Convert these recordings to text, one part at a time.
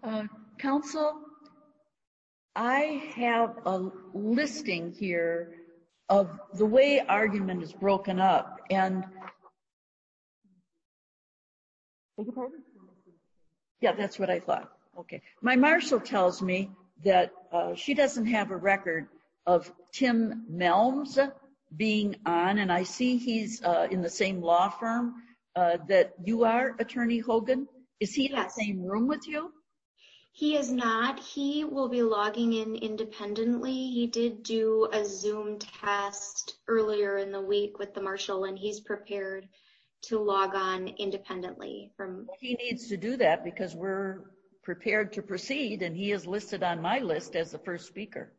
Counsel, I have a listing here of the way argument is broken up, and beg your pardon? Yeah, that's what I thought. Okay. My marshal tells me that she doesn't have a record of Tim Melms being on, and I see he's in the same law firm that you are, Attorney Hogan. Is he in the same room with you? He is not. He will be logging in independently. He did do a Zoom test earlier in the week with the marshal, and he's prepared to log on independently from. He needs to do that because we're prepared to proceed, and he is listed on my list as the first speaker.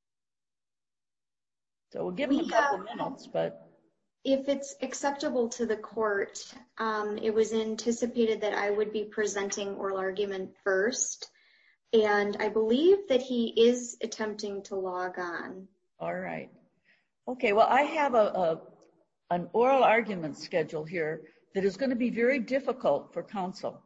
So we'll give him a couple minutes, but. If it's acceptable to the court, it was anticipated that I would be presenting oral argument first, and I believe that he is attempting to log on. All right. Okay, well, I have an oral argument schedule here that is going to be very difficult for counsel.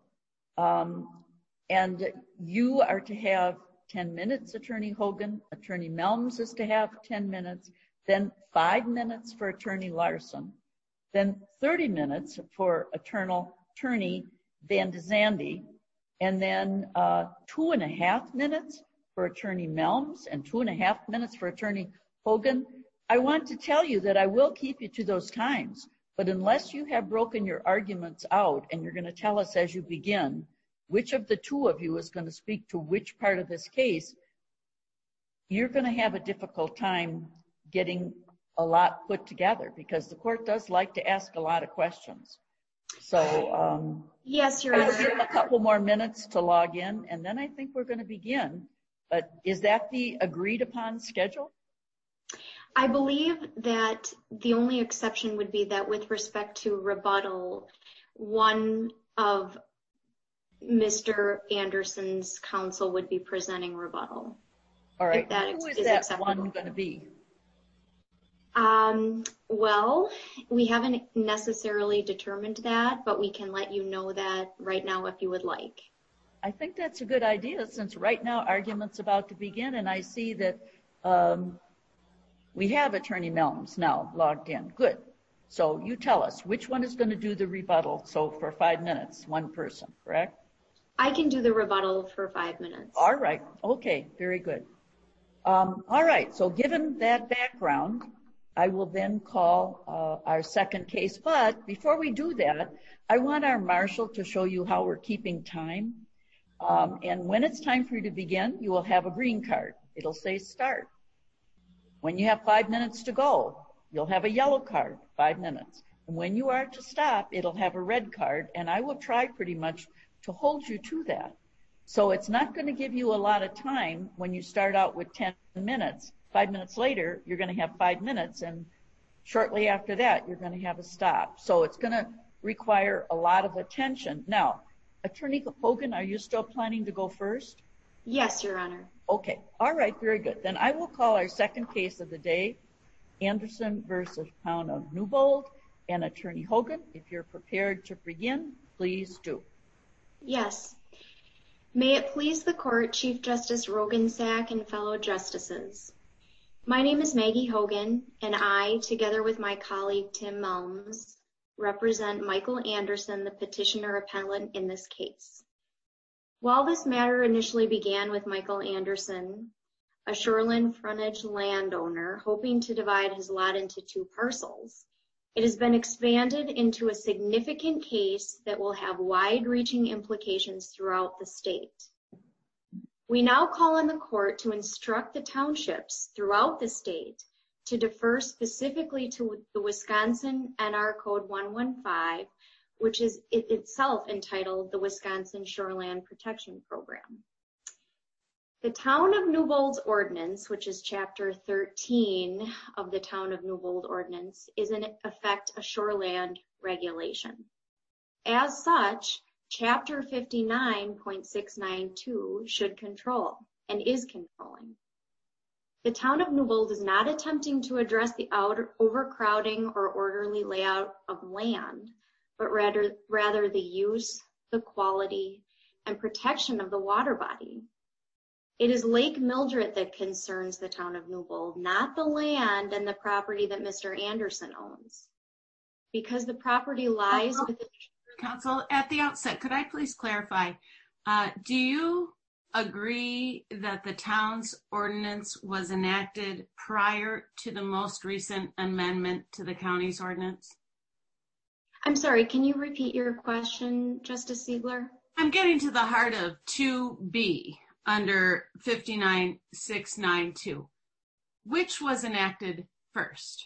And you are to have 10 minutes, Attorney Hogan. Attorney Melms is to have 10 minutes, then 5 minutes for Attorney Larson, then 30 minutes for Attorney Van de Zande, and then 2.5 minutes for Attorney Melms and 2.5 minutes for Attorney Hogan. I want to tell you that I will keep you to those times, but unless you have broken your arguments out and you're going to tell us as you begin which of the two of you is going to speak to which part of this case, you're going to have a difficult time getting a lot put together because the court does like to ask a lot of questions. So yes, Your Honor. I'll give a couple more minutes to log in, and then I think we're going to begin. But is that the agreed upon schedule? I believe that the only exception would be that with respect to rebuttal, one of Mr. Anderson's counsel would be presenting rebuttal. All right. Who is that one going to be? Well, we haven't necessarily determined that, but we can let you know that right now if you would like. I think that's a good idea since right now argument's about to begin, and I see that we have Attorney Melms now logged in. Good. So you tell us which one is going to do the rebuttal. So for 5 minutes, one person, correct? I can do the rebuttal for 5 minutes. All right. Okay. Very good. All right. So given that background, I will then call our second case. But before we do that, I want our marshal to show you how we're keeping time. And when it's time for you to begin, you will have a green card. It'll say start. When you have 5 minutes to go, you'll have a yellow card, 5 minutes. And when you are to stop, it'll have a red card. And I will try pretty much to hold you to that. So it's not going to give you a lot of time when you start out with 10 minutes. 5 minutes later, you're going to have 5 minutes. And shortly after that, you're going to have a stop. So it's going to require a lot of attention. Now, Attorney Hogan, are you still planning to go first? Yes, Your Honor. Okay. All right. Very good. Then I will call our second case of the day, Anderson versus Town of Newbold. And Attorney Hogan, if you're prepared to begin, please do. Yes. May it please the court, Chief Justice Roggensack and fellow justices. My name is Maggie Hogan, and I, together with my colleague Tim Melms, represent Michael Anderson, the petitioner appellant in this case. While this matter initially began with Michael Anderson, a shoreline frontage landowner hoping to divide his lot into 2 parcels, it has been expanded into a significant case that will have wide-reaching implications throughout the state. We now call on the court to instruct the townships throughout the state to defer specifically to the Wisconsin NR Code 115, which is itself entitled the Wisconsin Shoreland Protection Program. The Town of Newbold's Ordinance, which is Chapter 13 of the Town of Newbold Ordinance, is in effect a shoreland regulation. As such, Chapter 59.692 should control and is controlling. The Town of Newbold is not attempting to address the overcrowding or orderly layout of land, but rather the use, the quality, and protection of the water body. It is Lake Mildred that concerns the town of Newbold, not the land and the property that Mr. Anderson owns. Because the property lies within... Council, at the outset, could I please clarify, do you agree that the town's ordinance was enacted prior to the most recent amendment to the county's ordinance? I'm sorry, can you repeat your question, Justice Siegler? I'm getting to the heart of 2B under 59692. Which was enacted first?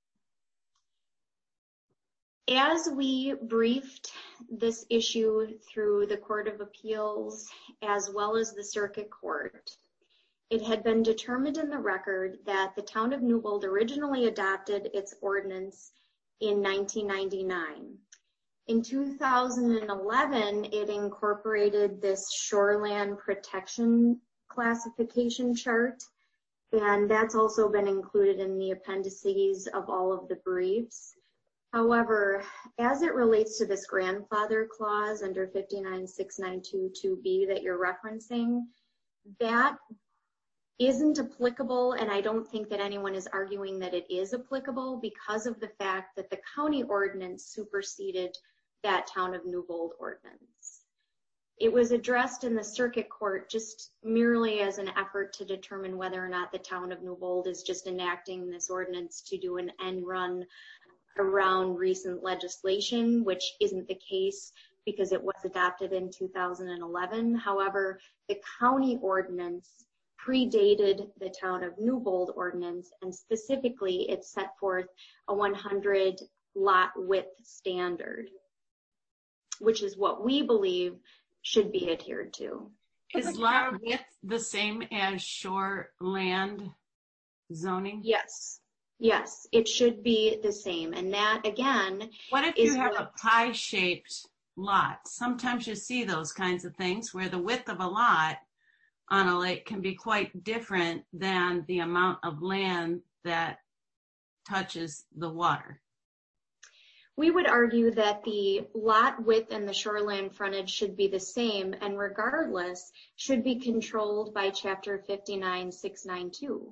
As we briefed this issue through the Court of Appeals as well as the Circuit Court, it had been determined in the record that the town of Newbold originally adopted its ordinance in 1999. In 2011, it incorporated this shoreland protection classification chart, and that's also been included in the appendices of all of the briefs. However, as it relates to this grandfather clause under 59692(2)B that you're referencing, that isn't applicable, and I don't think that anyone is arguing that it is applicable because of the fact that the county ordinance superseded that town of Newbold ordinance. It was addressed in the Circuit Court just merely as an effort to determine whether or not the town of Newbold is just enacting this ordinance to do an end run around recent legislation, which isn't the case because it was adopted in 2011. However, the county ordinance predated the town of Newbold ordinance, and specifically it set forth a 100 lot width standard, which is what we believe should be adhered to. Is lot width the same as shoreland zoning? Yes. Yes, it should be the same. And that, again, what if you have a pie-shaped lot? Sometimes you see those kinds of things where the width of a lot on a lake can be quite different than the amount of land that touches the water. We would argue that the lot width and the shoreline frontage should be the same, and regardless, should be controlled by Chapter 59692.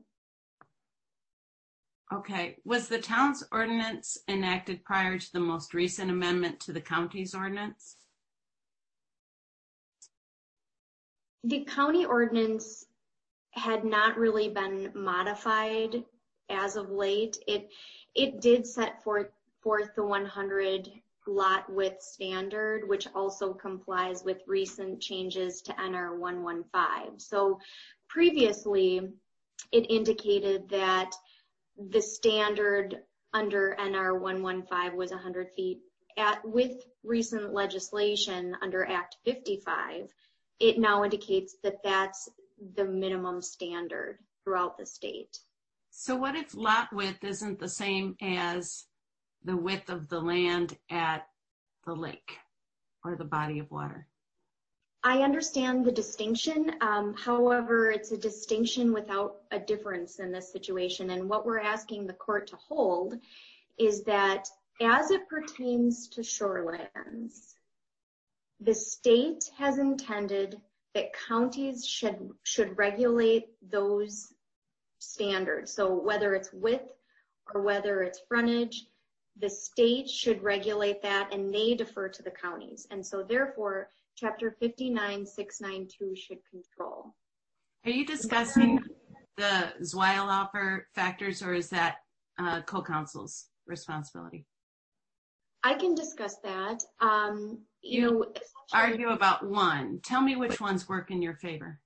Okay. Was the town's ordinance enacted prior to the most recent amendment to the county's ordinance? The county ordinance had not really been modified as of late. It did set forth the 100 lot width standard, which also complies with recent changes to NR 115. So previously, it indicated that the standard under NR 115 was 100 feet. With recent legislation under Act 55, it now indicates that that's the minimum standard throughout the state. So what if lot width isn't the same as the width of the land at the lake or the body of water? I understand the distinction. However, it's a distinction without a difference in this situation. And what we're asking the court to hold is that as it pertains to shorelands, the state has intended that counties should regulate those standards. So whether it's width or whether it's frontage, the state should regulate that and they defer to the counties. And so therefore, Chapter 59692 should control. Are you discussing the Zweilhofer factors, or is that co-counsel's responsibility? I can discuss that. You argue about one. Tell me which ones work in your favor.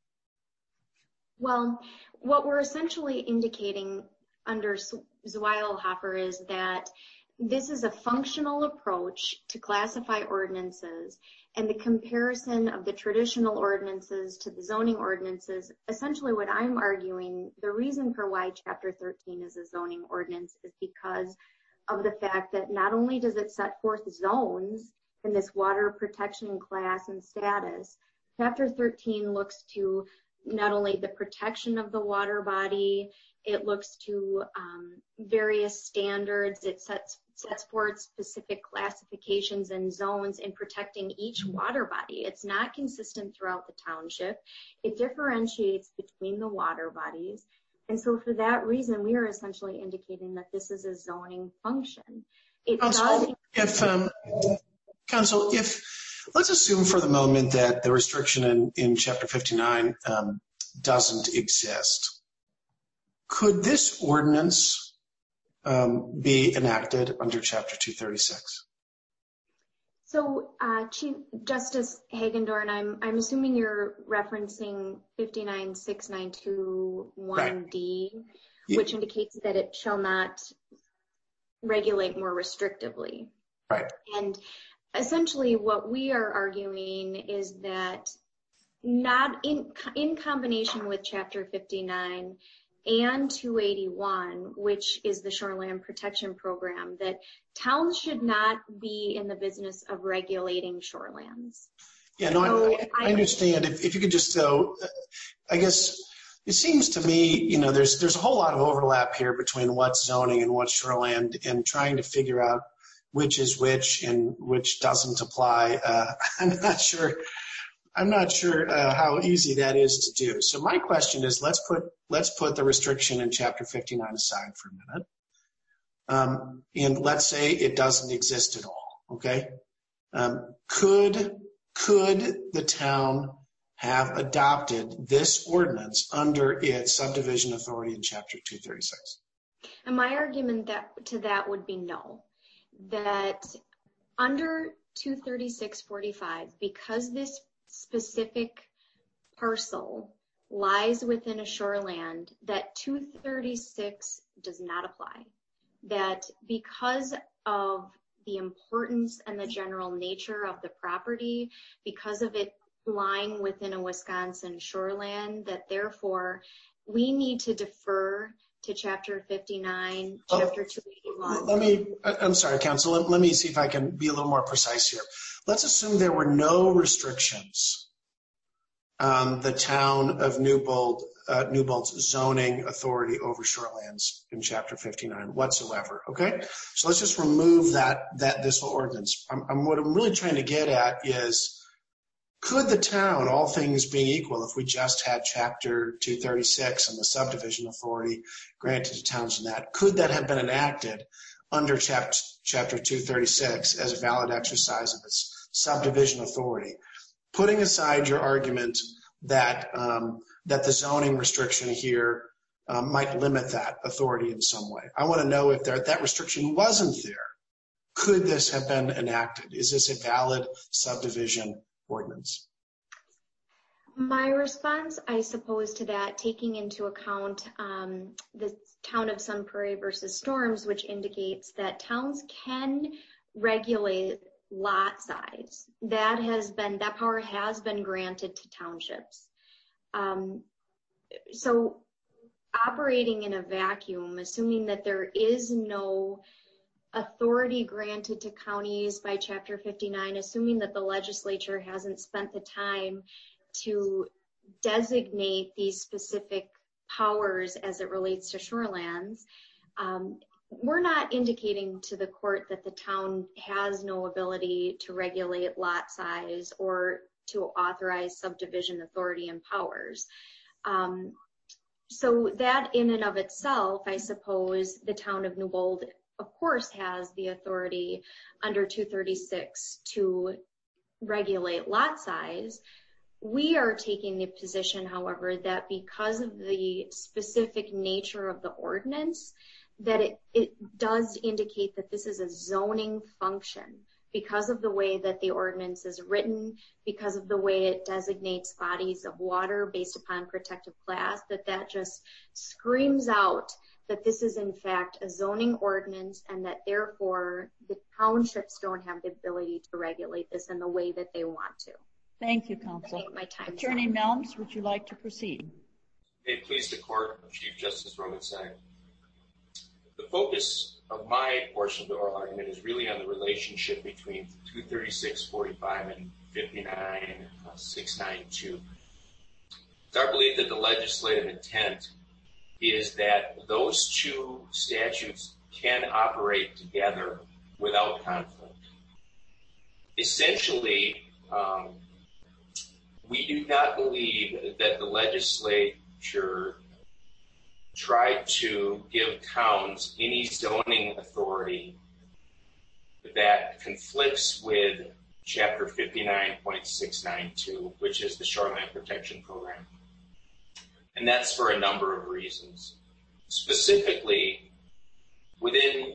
Well, what we're essentially indicating under Zweilhofer is that this is a functional approach to classify ordinances, and the comparison of the traditional ordinances to the zoning ordinances. Essentially what I'm arguing, the reason for why Chapter 13 is a zoning ordinance is because of the fact that not only does it set forth zones in this water protection class and status, Chapter 13 looks to not only the protection of the water body, it looks to various standards. It sets sets forth specific classifications and zones in protecting each water body. It's not consistent throughout the township. It differentiates between the water bodies. And so for that reason, we are essentially indicating that this is a zoning function. Council, let's assume for the moment that the restriction in Chapter 59 doesn't exist. Could this ordinance be enacted under Chapter 236? So, Chief Justice Hagendorn, I'm assuming you're referencing 59692(1)D, right, which indicates that it shall not regulate more restrictively. Right. And essentially what we are arguing is that not in combination with Chapter 59 and 281, which is the Shoreland Protection Program, that towns should not be in the business of regulating shorelands. Yeah, no, so I understand. If you could just, I guess it seems to me, there's a whole lot of overlap here between what's zoning and what's shoreland, and trying to figure out which is which and which doesn't apply. I'm not sure how easy that is to do. So my question is, let's put the restriction in Chapter 59 aside for a minute, and let's say it doesn't exist at all. Okay, could the town have adopted this ordinance under its subdivision authority in Chapter 236? And my argument to that would be no. That under 236.45, because this specific parcel lies within a shoreland, that 236 does not apply. That because of the importance and the general nature of the property, because of it lying within a Wisconsin shoreland, that therefore we need to defer to Chapter 59, Chapter 281. I'm sorry, Council. Let me see if I can be a little more precise here. Let's assume there were no restrictions on the town of Newbolt's zoning authority over shorelands in Chapter 59 whatsoever. Okay, so let's just remove this whole ordinance. What I'm really trying to get at is, could the town, all things being equal, if we just had Chapter 236 and the subdivision authority granted to towns in that, could that have been enacted under Chapter 236 as a valid exercise of its subdivision authority? Putting aside your argument that the zoning restriction here might limit that authority in some way, I want to know if that restriction wasn't there. Could this have been enacted? Is this a valid subdivision ordinance? My response, I suppose, to that, taking into account the town of Sun Prairie versus Storms, which indicates that towns can regulate lot size. That power has been granted to townships. So operating in a vacuum, assuming that there is no authority granted to counties by Chapter 59, assuming that the legislature hasn't spent the time to designate these specific powers as it relates to shorelands, we're not indicating to the court that the town has no ability to regulate lot size or to authorize subdivision authority and powers. So that in and of itself, I suppose the town of Newbold, of course, has the authority under 236 to regulate lot size. We are taking the position, however, that because of the specific nature of the ordinance, that it does indicate that this is a zoning function because of the way that the ordinance is written, because of the way it designates bodies of water based upon protective class, that just screams out that this is in fact a zoning ordinance and that therefore the townships don't have the ability to regulate this in the way that they want to. Thank you, Counsel. Attorney Nelms, would you like to proceed? May it please the court, Chief Justice Rogan-Sack. The focus of my portion of the oral argument is really on the relationship between 236.45 and 59.692. It's our belief that the legislative intent is that those two statutes can operate together without conflict. Essentially, we do not believe that the legislature tried to give towns any zoning authority that conflicts with Chapter 59.692, which is the Shoreline Protection Program. And that's for a number of reasons. Specifically, within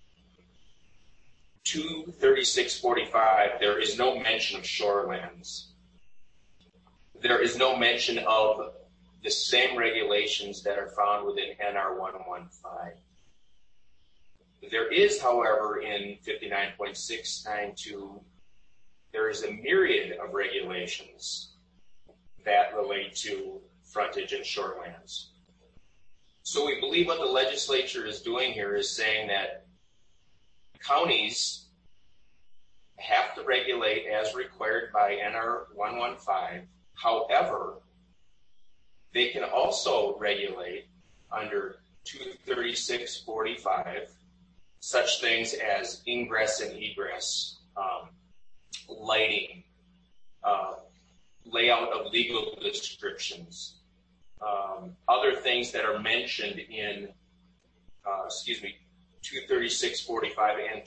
23645, there is no mention of shorelands. There is no mention of the same regulations that are found within NR 115. There is, however, in 59.692, there is a myriad of regulations that relate to frontage and shorelands. So we believe what the legislature is doing here is saying that counties have to regulate as required by NR 115. However, they can also regulate under 23645 such things as ingress and egress, lighting, layout of legal descriptions, other things that are mentioned in 23645 and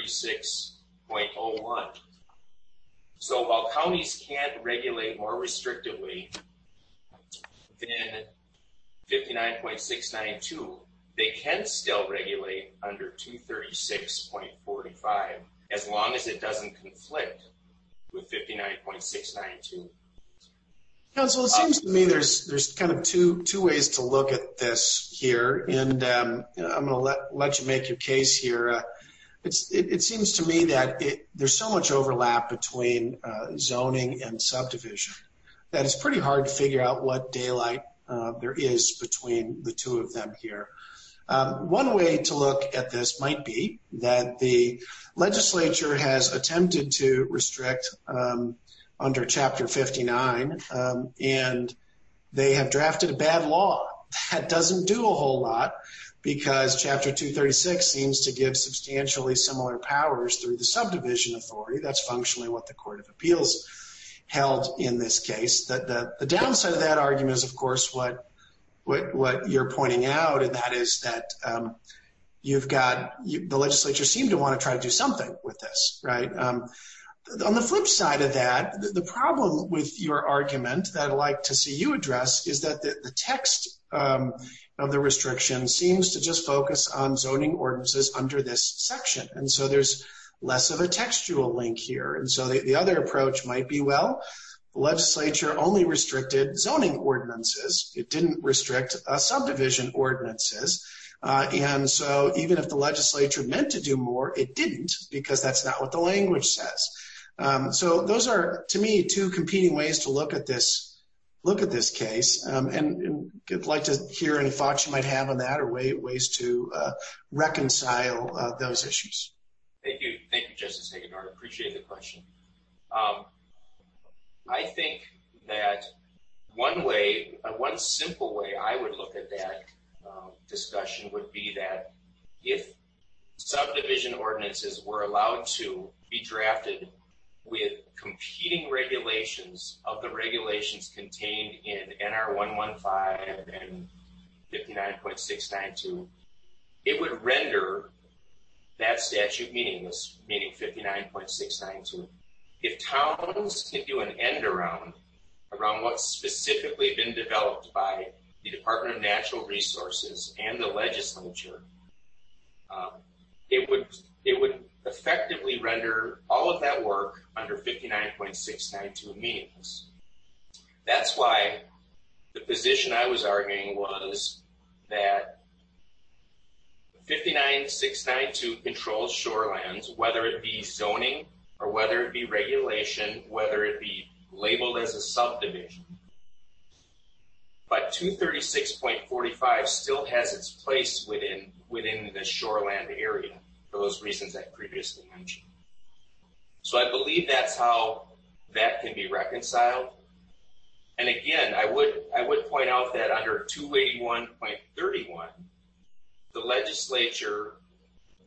236.01. So while counties can't regulate more restrictively than 59.692, they can still regulate under 236.45 as long as it doesn't conflict with 59.692. Council, it seems to me there's kind of two ways to look at this here, and I'm going to let you make your case here. It seems to me that there's so much overlap between zoning and subdivision that it's pretty hard to figure out what daylight there is between the two of them here. One way to look at this might be that the legislature has attempted to restrict under Chapter 59, and they have drafted a bad law that doesn't do a whole lot because Chapter 236 seems to give substantially similar powers through the subdivision authority. That's functionally what the Court of Appeals held in this case. The downside of that argument is, of course, what you're pointing out, and that is that the legislature seemed to want to try to do something with this, right? On the flip side of that, the problem with your argument that I'd like to see you address is that the text of the restriction seems to just focus on zoning ordinances under this section. And so there's less of a textual link here. And so the other approach might be, well, the legislature only restricted zoning ordinances. It didn't restrict subdivision ordinances. And so even if the legislature meant to do more, it didn't, because that's not what the language says. So those are, to me, two competing ways to look at this case. And I'd like to hear any thoughts you might have on that or ways to reconcile those issues. Thank you, Justice Hagedorn. I appreciate the question. I think that one simple way I would look at that discussion would be that if subdivision ordinances were allowed to be drafted with competing regulations of the regulations contained in NR 115 and 59.692, it would render that statute meaningless, meaning 59.692. If towns can do an end around what's specifically been developed by the Department of Natural Resources and the legislature, it would effectively render all of that work under 59.692 meaningless. That's why the position I was arguing was that 59.692 controls shorelands, whether it be zoning or whether it be regulation, whether it be labeled as a subdivision. But 236.45 still has its place within the shoreland area for those reasons I previously mentioned. So I believe that's how that can be reconciled. And again, I would point out that under 281.31, the legislature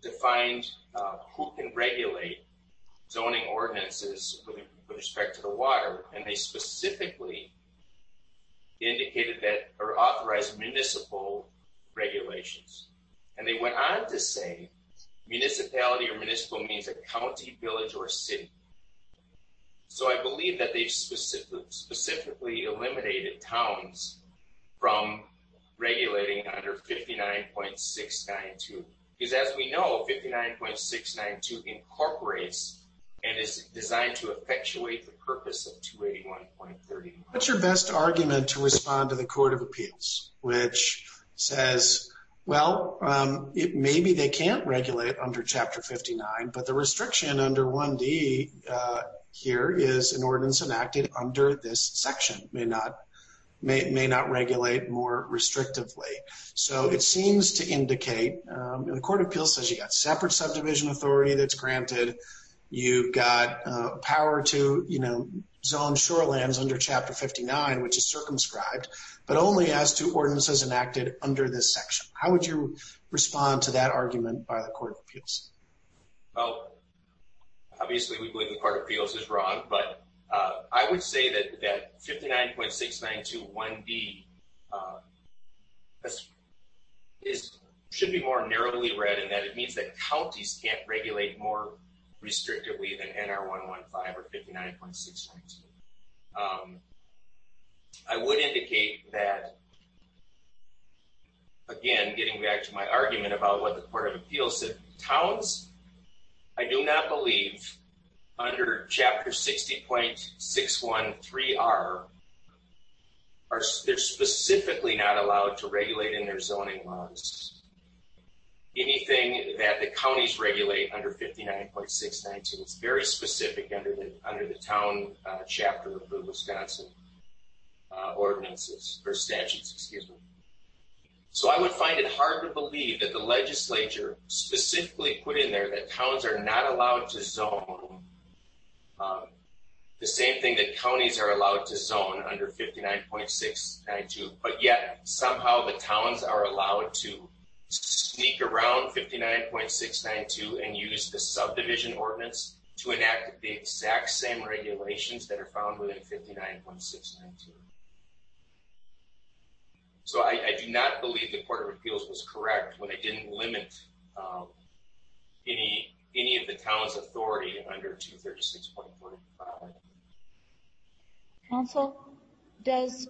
defined who can regulate zoning ordinances with respect to the water, and they specifically indicated that, or authorized municipal regulations. And they went on to say municipality or municipal means a county, village, or city. So I believe that they've specifically eliminated towns from regulating under 59.692. Because as we know, 59.692 incorporates and is designed to effectuate the purpose of 281.31. What's your best argument to respond to the Court of Appeals, which says, well, maybe they can't regulate under Chapter 59, but the restriction under 1D here is an ordinance enacted under this section, may not regulate more restrictively. So it seems to indicate, the Court of Appeals says you got separate subdivision authority that's granted, you've got power to, zone shorelands under Chapter 59, which is circumscribed, but only as to ordinances enacted under this section. How would you respond to that argument by the Court of Appeals? Well, obviously we believe the Court of Appeals is wrong, but I would say that 59.692(1)D should be more narrowly read, in that it means that counties can't regulate more restrictively than NR 115 or 59.692. I would indicate that, again, getting back to my argument about what the Court of Appeals said, towns, I do not believe, under Chapter 60.613R, they're specifically not allowed to regulate in their zoning laws anything that the counties regulate under 59.692. It's very specific under the town chapter of the Wisconsin ordinances, or statutes, excuse me. So I would find it hard to believe that the legislature specifically put in there that towns are not allowed to zone the same thing that counties are allowed to zone under 59.692, but yet somehow the towns are allowed to sneak around 59.692 and use the subdivision ordinance to enact the exact same regulations that are found within 59.692. So I do not believe the Court of Appeals was correct when they didn't limit any of the town's authority under 236.45. Counsel, does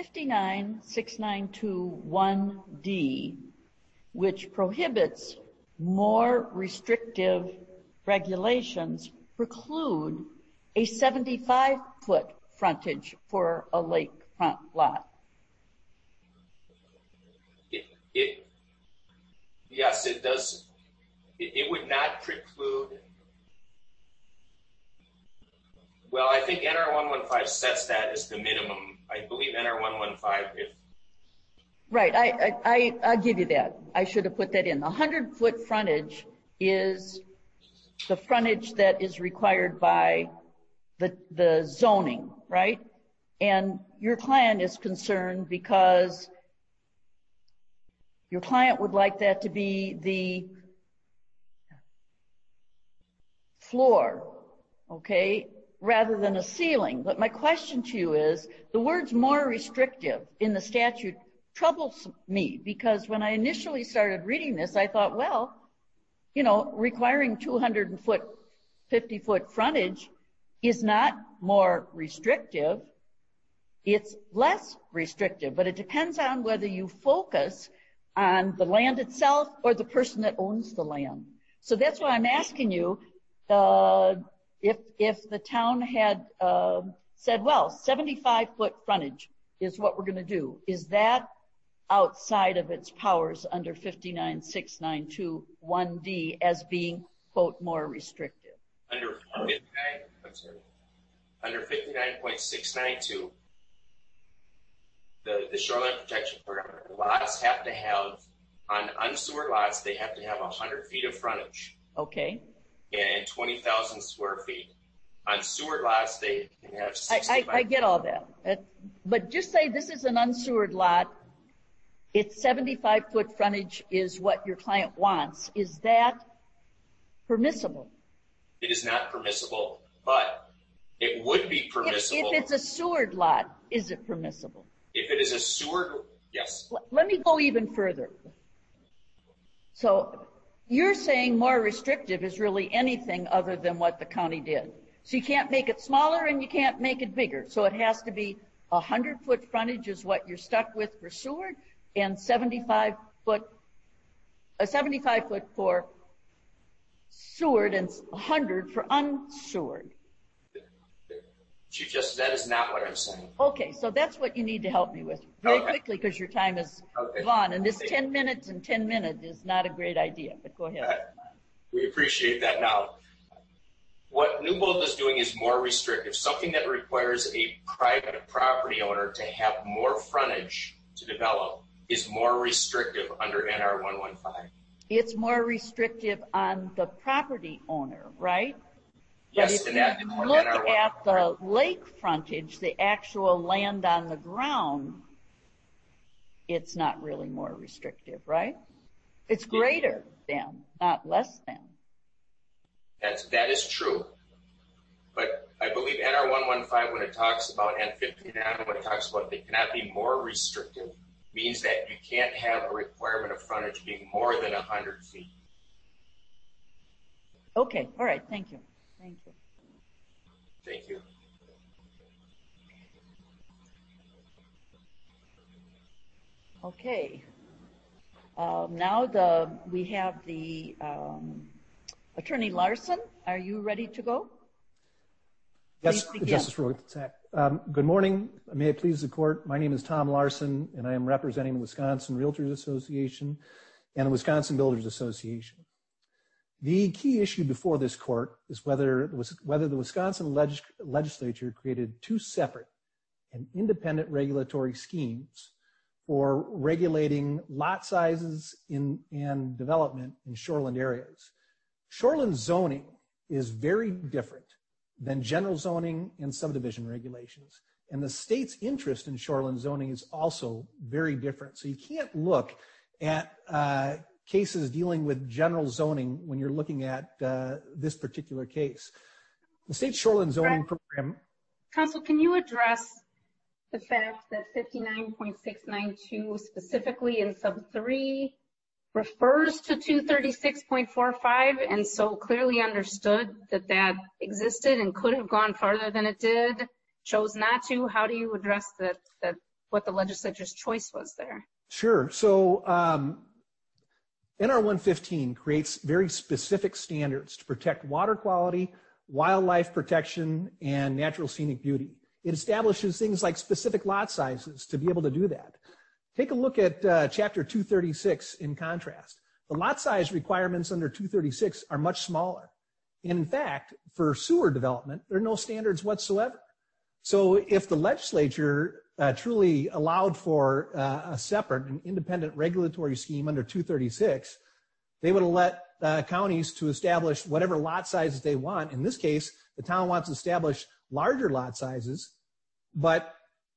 59.692(1)D, which prohibits more restrictive regulations, preclude a 75-foot frontage for a lakefront lot? Yes, it does. It would not preclude. Well, I think NR 115 sets that as the minimum. I believe NR 115, if. Right, I'll give you that. I should have put that in. The 100-foot frontage is the frontage that is required by the zoning, right? And your client is concerned because your client would like that to be the floor, okay, rather than a ceiling. But my question to you is, the words more restrictive in the statute troubles me, because when I initially started reading this, I thought, well, requiring 250-foot frontage is not more restrictive. It's less restrictive, but it depends on whether you focus on the land itself or the person that owns the land. So that's why I'm asking you, if the town had said, well, 75-foot frontage is what we're going to do, is that outside of its powers under 59.692(1)D as being, quote, more restrictive? Under 59.692, the Shoreline Protection Program, lots have to have, on unsewered lots, they have to have 100 feet of frontage. Okay. And 20,000 square feet. On sewered lots, they can have 65. I get all that. But just say this is an unsewered lot. Its 75-foot frontage is what your client wants. Is that permissible. It is not permissible, but it would be permissible. If it's a sewered lot, is it permissible? If it is a sewered, yes. Let me go even further. So you're saying more restrictive is really anything other than what the county did. So you can't make it smaller and you can't make it bigger. So it has to be 100-foot frontage is what you're stuck with for sewered, and 75 foot for sewered and 100 for unsewered. Chief Justice, that is not what I'm saying. Okay, so that's what you need to help me with very quickly, because your time is gone, and this 10 minutes and 10 minutes is not a great idea, but go ahead. We appreciate that now. What Newbold is doing is more restrictive, something that requires a private property owner to have more frontage to develop is more restrictive under NR 115. It's more restrictive on the property owner, right? Yes, but if you look at the lake frontage, the actual land on the ground, it's not really more restrictive, right? It's greater than, not less than. That is true. But I believe NR 115, when it talks about, and 59, when it talks about they cannot be more restrictive, means that you can't have a requirement of frontage being more than 100 feet. Okay, all right, thank you. Thank you. Thank you. Okay. Now we have the Attorney Larson. Are you ready to go? Yes, Justice Rogan. Good morning. May it please the court. My name is Tom Larson, and I am representing the Wisconsin Realtors Association and the Wisconsin Builders Association. The key issue before this court is whether the Wisconsin legislature created two separate and independent regulatory schemes for regulating lot sizes and development in shoreland areas. Shoreland zoning is very different than general zoning and subdivision regulations. And the state's interest in shoreland zoning is also very different. So you can't look at cases dealing with general zoning when you're looking at this particular case. The state shoreland zoning program. Counsel, can you address the fact that 59.692 specifically in sub 3 refers to 236.45 and so clearly understood that that existed and could have gone farther than it did, chose not to? How do you address that what the legislature's choice was there? Sure. So NR 115 creates very specific standards to protect water quality, wildlife protection, and natural scenic beauty. It establishes things like specific lot sizes to be able to do that. Take a look at Chapter 236 in contrast. The lot size requirements under 236 are much smaller. In fact, for sewer development, there are no standards whatsoever. So if the legislature truly allowed for a separate and independent regulatory scheme under 236, they would have let counties to establish whatever lot sizes they want. In this case, the town wants to establish larger lot sizes, but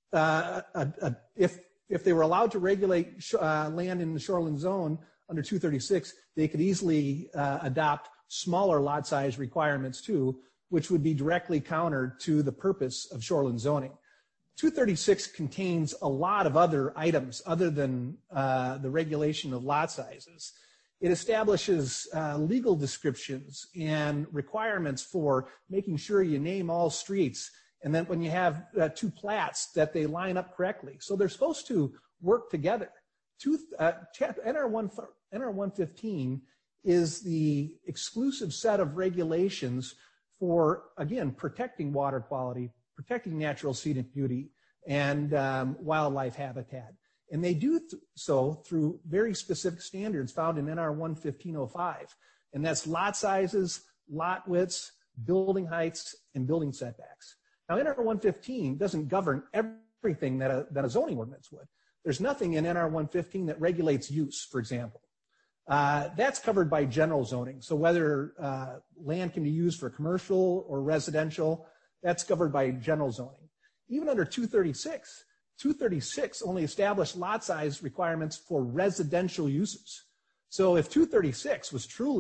if they were allowed to regulate land in the shoreline zone under 236, they could easily adopt smaller lot size requirements too, which would be directly counter to the purpose of shoreline zoning. 236 contains a lot of other items other than the regulation of lot sizes. It establishes legal descriptions and requirements for making sure you name all streets, and then when you have two plats that they line up correctly. So they're supposed to work together. NR 115 is the exclusive set of regulations for, again, protecting water quality, protecting natural scenic beauty, and wildlife habitat. And they do so through very specific standards found in NR 115.05. And that's lot sizes, lot widths, building heights, and building setbacks. Now, NR 115 doesn't govern everything that a zoning ordinance would. There's nothing in NR 115 that regulates use, for example. That's covered by general zoning. So whether land can be used for commercial or residential, that's covered by general zoning. Even under 236, 236 only established lot size requirements for residential uses. So if 236 was truly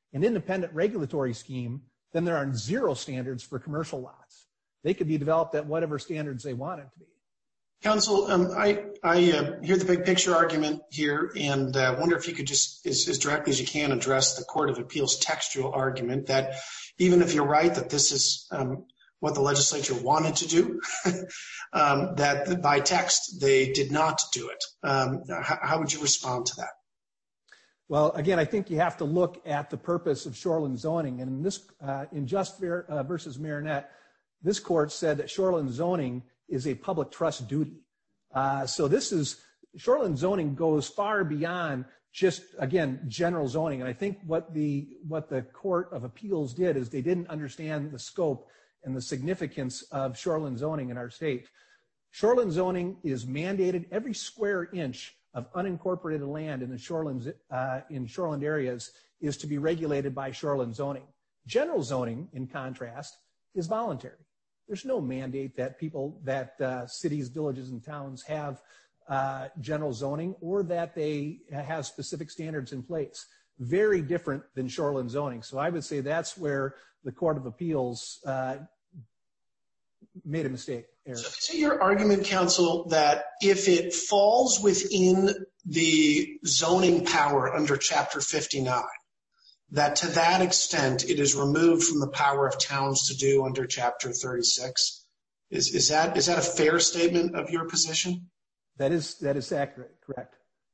an independent regulatory scheme, then there are zero standards for commercial lots. They could be developed at whatever standards they want it to be. Counsel, I hear the big picture argument here, and wonder if you could just, as directly as you can, address the Court of Appeals textual argument that even if you're right that this is what the legislature wanted to do, that by text they did not do it. How would you respond to that? Well, again, I think you have to look at the purpose of shoreline zoning. And in this, in Just versus Marinette, this court said that shoreline zoning is a public trust duty. So this is, shoreline zoning goes far beyond just, again, general zoning. And I think what the Court of Appeals did is they didn't understand the scope and the significance of shoreline zoning in our state. Shoreline zoning is mandated. Every square inch of unincorporated land in the shoreline areas is to be regulated by shoreline zoning. General zoning, in contrast, is voluntary. There's no mandate that cities, villages, and towns have general zoning or that they have specific standards in place. Very different than shoreline zoning. So I would say that's where the Court of Appeals made a mistake. So is it your argument, counsel, that if it falls within the zoning power under Chapter 59, that to that extent it is removed from the power of towns to do under Chapter 36? Is that a fair statement of your position? That is accurate, correct.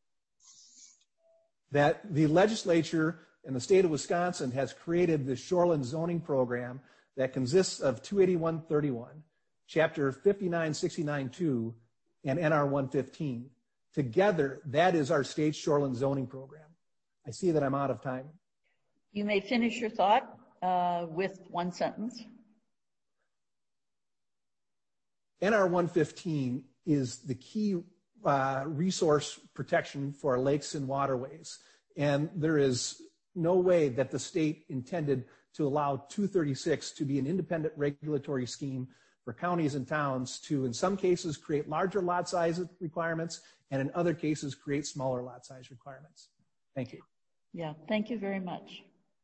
That the legislature in the state of Wisconsin has created the shoreline zoning program that consists of 281.31, Chapter 59.69.2, and NR 115. Together, that is our state's shoreline zoning program. I see that I'm out of time. You may finish your thought with one sentence. NR 115 is the key resource protection for our lakes and waterways. And there is no way that the state intended to allow 236 to be an independent regulatory scheme for counties and towns to, in some cases, create larger lot size requirements, and in other cases, create smaller lot size requirements. Thank you. Yeah, thank you very much.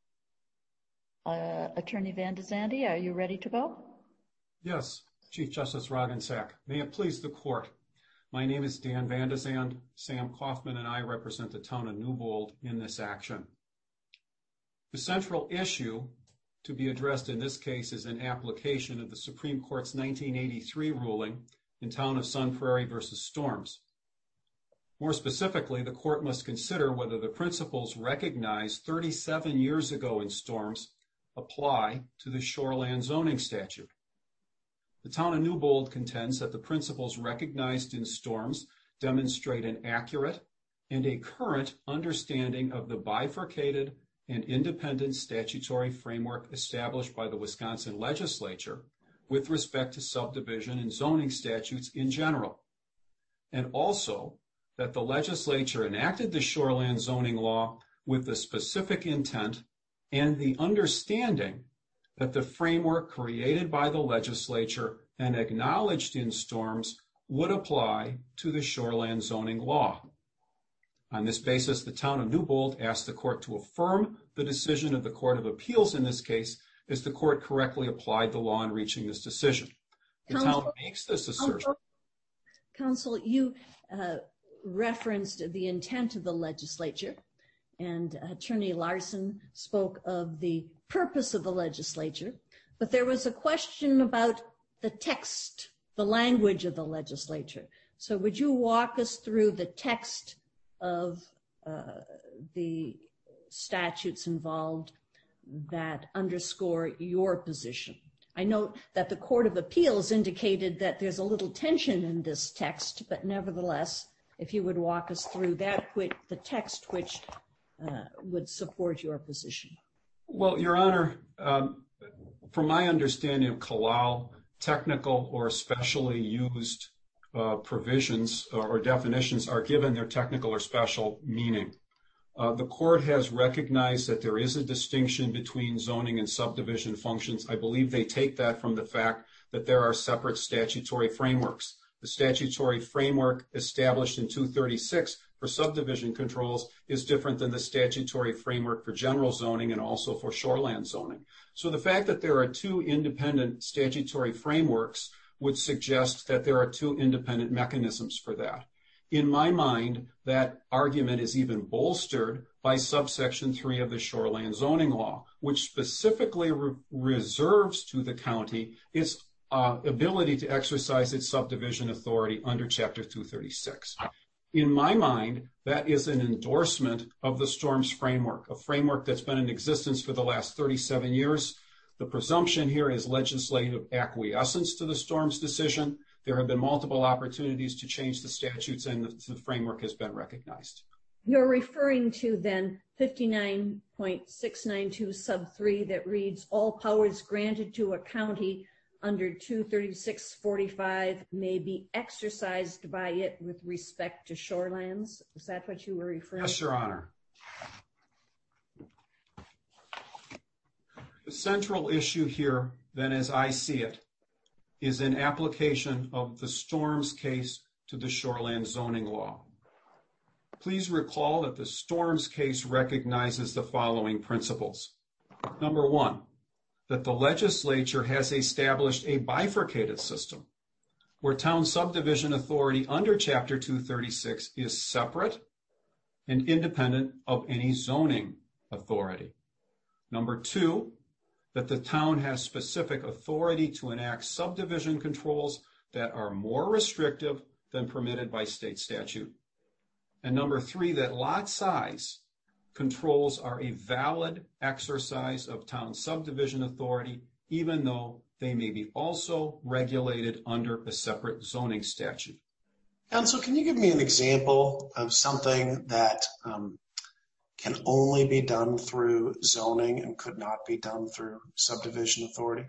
Attorney Van de Zande, are you ready to go? Yes, Chief Justice Roggensack. May it please the court. My name is Dan Van de Zande. Sam Kaufman and I represent the town of Newbold in this action. The central issue to be addressed in this case is an application of the Supreme Court's 1983 ruling in Town of Sun Prairie versus Storms. More specifically, the court must consider whether the principles recognized 37 years ago in Storms apply to the shoreland zoning statute. The town of Newbold contends that the principles recognized in Storms demonstrate an accurate and a current understanding of the bifurcated and independent statutory framework established by the Wisconsin legislature with respect to subdivision and zoning statutes in general, and also that the legislature enacted the shoreland zoning law with the specific intent and the understanding that the framework created by the legislature and acknowledged in Storms would apply to the shoreland zoning law. On this basis, the town of Newbold asked the court to affirm the decision of the Court of Appeals in this case, as the court correctly applied the law in reaching this decision. The town makes this assertion. Counsel, you referenced the intent of the legislature, and Attorney Larson spoke of the purpose of the legislature, but there was a question about the text, the language of the legislature. So would you walk us through the text of the statutes involved that underscore your position? I note that the Court of Appeals indicated that there's a little tension in this text, but nevertheless, if you would walk us through that, the text which would support your position. Well, Your Honor, from my understanding of Kalal, technical or specially used provisions or definitions are given their technical or special meaning. The court has recognized that there is a distinction between zoning and subdivision functions. I believe they take that from the fact that there are separate statutory frameworks. The statutory framework established in 236 for subdivision controls is different than the statutory framework for general zoning and also for shoreland zoning. So the fact that there are two independent statutory frameworks would suggest that there are two independent mechanisms for that. In my mind, that argument is even bolstered by subsection 3 of the shoreland zoning law, which specifically reserves to the county its ability to exercise its subdivision authority under Chapter 236. In my mind, that is an endorsement of the storms framework, a framework that's been in existence for the last 37 years. The presumption here is legislative acquiescence to the storms decision. There have been multiple opportunities to change the statutes, and the framework has been recognized. You're referring to then 59.692 sub 3 that reads, all powers granted to a county under 236.45 may be exercised by it with respect to shorelands. Is that what you were referring to? Yes, Your Honor. The central issue here, then, as I see it, is an application of the storms case to the shoreland zoning law. Please recall that the storms case recognizes the following principles. Number one, that the legislature has established a bifurcated system where town subdivision authority under Chapter 236 is separate and independent of any zoning authority. Number two, that the town has specific authority to enact subdivision controls that are more restrictive than permitted by state statute. And number three, that lot size controls are a valid exercise of town subdivision authority, even though they may be also regulated under a separate zoning statute. Counsel, can you give me an example of something that can only be done through zoning and could not be done through subdivision authority?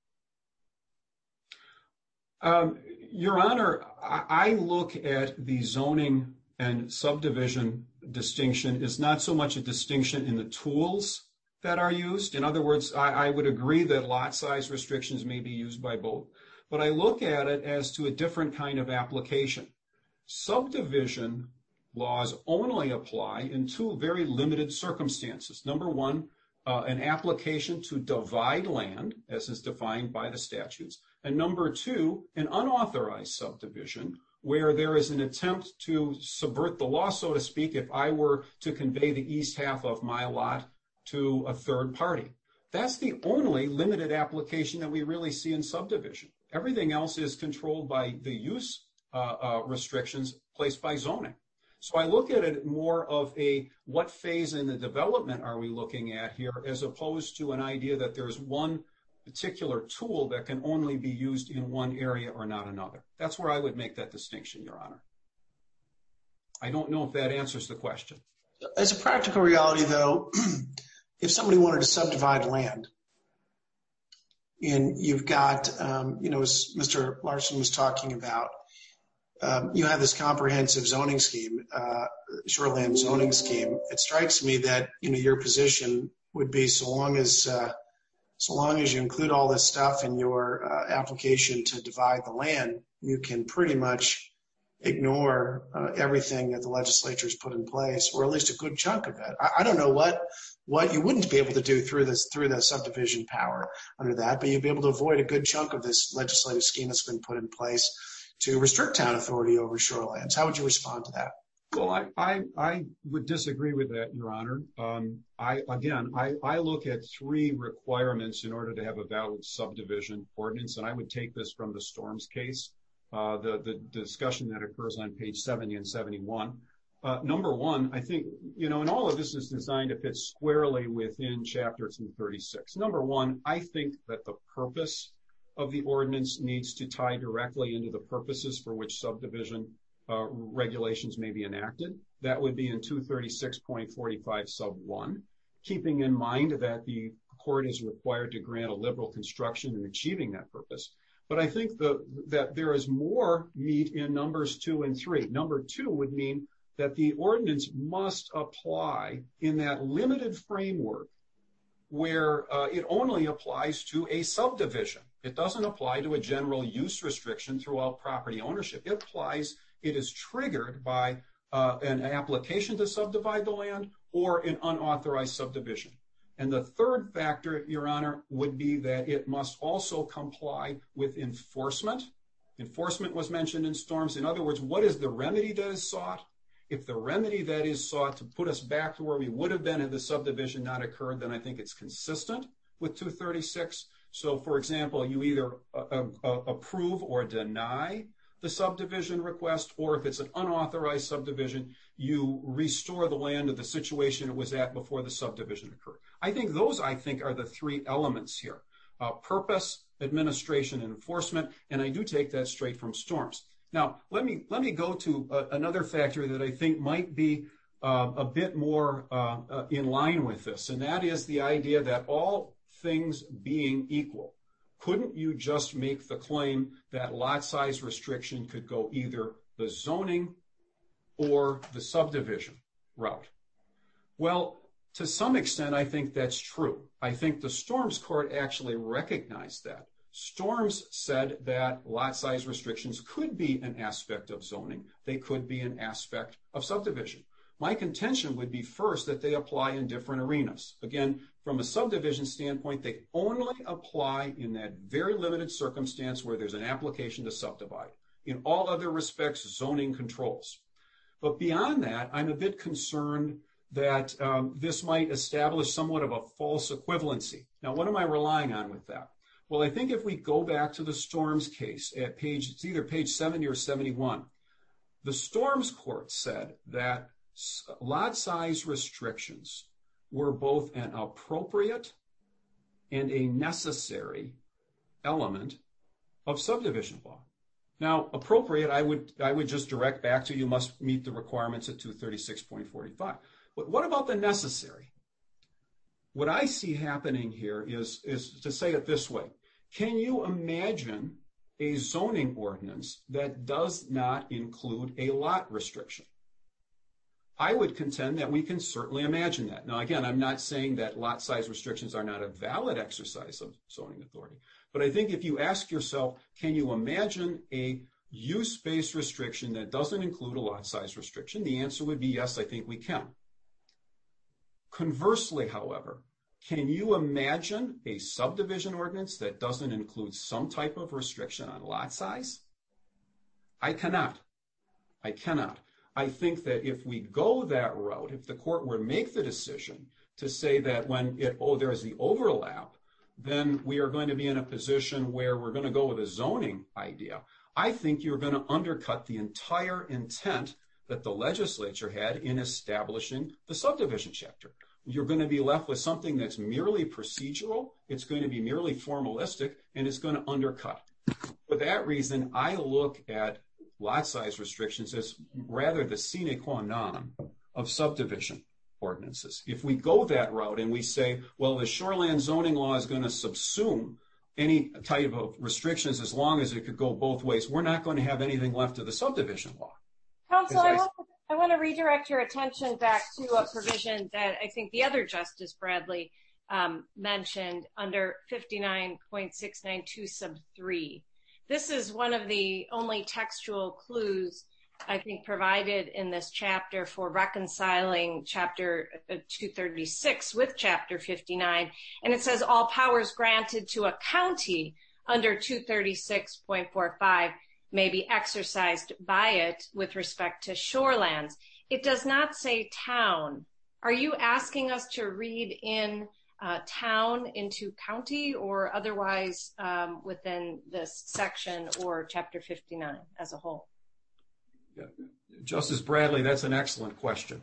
Your Honor, I look at the zoning and subdivision distinction is not so much a distinction in the tools that are used. In other words, I would agree that lot size restrictions may be used by both, but I look at it as to a different kind of application. Subdivision laws only apply in two very limited circumstances. Number one, an application to divide land, as is defined by the statutes. And number two, an unauthorized subdivision, where there is an attempt to subvert the law, so to speak, if I were to convey the east half of my lot to a third party. That's the only limited application that we really see in subdivision. Everything else is controlled by the use restrictions placed by zoning. So I look at it more of a what phase in the development are we looking at here, as opposed to an idea that there's one particular tool that can only be used in one area or not another. That's where I would make that distinction, Your Honor. I don't know if that answers the question. As a practical reality, though, if somebody wanted to subdivide land, and you've got, as Mr. Larson was talking about, you have this comprehensive zoning scheme, shoreland zoning scheme. It strikes me that, your position would be so long as you include all this stuff in your application to divide the land, you can pretty much ignore everything that the legislature's put in place, or at least a good chunk of it. I don't know what you wouldn't be able to do through the subdivision power under that, but you'd be able to avoid a good chunk of this legislative scheme that's been put in place to restrict town authority over shorelands. How would you respond to that? Well, I would disagree with that, Your Honor. I look at three requirements in order to have a valid subdivision ordinance, and I would take this from the Storms case, the discussion that occurs on page 70 and 71. Number one, I think, and all of this is designed to fit squarely within Chapter 236. Number one, I think that the purpose of the ordinance needs to tie directly into the purposes for which subdivision regulations may be enacted. That would be in 236.45 sub 1, keeping in mind that the court is required to grant a liberal construction in achieving that purpose. But I think that there is more meat in numbers 2 and 3. Number 2 would mean that the ordinance must apply in that limited framework where it only applies to a subdivision. It doesn't apply to a general use restriction throughout property ownership. It is triggered by an application to subdivide the land or an unauthorized subdivision. And the third factor, Your Honor, would be that it must also comply with enforcement. Enforcement was mentioned in Storms. In other words, what is the remedy that is sought? If the remedy that is sought to put us back to where we would have been had the subdivision not occurred, then I think it's consistent with 236. So, for example, you either approve or deny the subdivision request, or if it's an unauthorized subdivision, you restore the land to the situation it was at before the subdivision occurred. I think those are the three elements here. Purpose, administration, and enforcement, and I do take that straight from Storms. Now, let me go to another factor that I think might be a bit more in line with this, and that is the idea that all things being equal, couldn't you just make the claim that lot size restriction could go either the zoning or the subdivision route? Well, to some extent, I think that's true. I think the Storms Court actually recognized that. Storms said that lot size restrictions could be an aspect of zoning. They could be an aspect of subdivision. My contention would be first that they apply in different arenas. Again, from a subdivision standpoint, they only apply in that very limited circumstance where there's an application to subdivide. In all other respects, zoning controls. But beyond that, I'm a bit concerned that this might establish somewhat of a false equivalency. Now, what am I relying on with that? Well, I think if we go back to the Storms case at it's either page 70 or 71, the Storms Court said that lot size restrictions were both an appropriate and a necessary element of subdivision law. Now, appropriate, I would just direct back to you must meet the requirements at 236.45. But what about the necessary? What I see happening here is to say it this way. Can you imagine a zoning ordinance that does not include a lot restriction? I would contend that we can certainly imagine that. Now, again, I'm not saying that lot size restrictions are not a valid exercise of zoning authority. But I think if you ask yourself, can you imagine a use-based restriction that doesn't include a lot size restriction? The answer would be yes, I think we can. Conversely, however, can you imagine a subdivision ordinance that doesn't include some type of restriction on lot size? I cannot. I cannot. I think that if we go that route, if the court were to make the decision to say that when there is the overlap, then we are going to be in a position where we're going to go with a zoning idea. I think you're going to undercut the entire intent that the legislature had in establishing the subdivision chapter. You're going to be left with something that's merely procedural, it's going to be merely formalistic, and it's going to undercut. For that reason, I look at lot size restrictions as rather the sine qua non of subdivision ordinances. If we go that route and we say, well, the shoreland zoning law is going to subsume any type of restrictions as long as it could go both ways, we're not going to have anything left of the subdivision law. Counsel, I want to redirect your attention back to a provision that I think the other Justice Bradley mentioned under 59.692 sub 3. This is one of the only textual clues, I think, provided in this chapter for reconciling chapter 236 with chapter 59. And it says all powers granted to a county under 236.45 may be exercised by it with respect to shorelands. It does not say town. Are you asking us to read in town into county or otherwise within this section or chapter 59 as a whole? Yeah. Justice Bradley, that's an excellent question.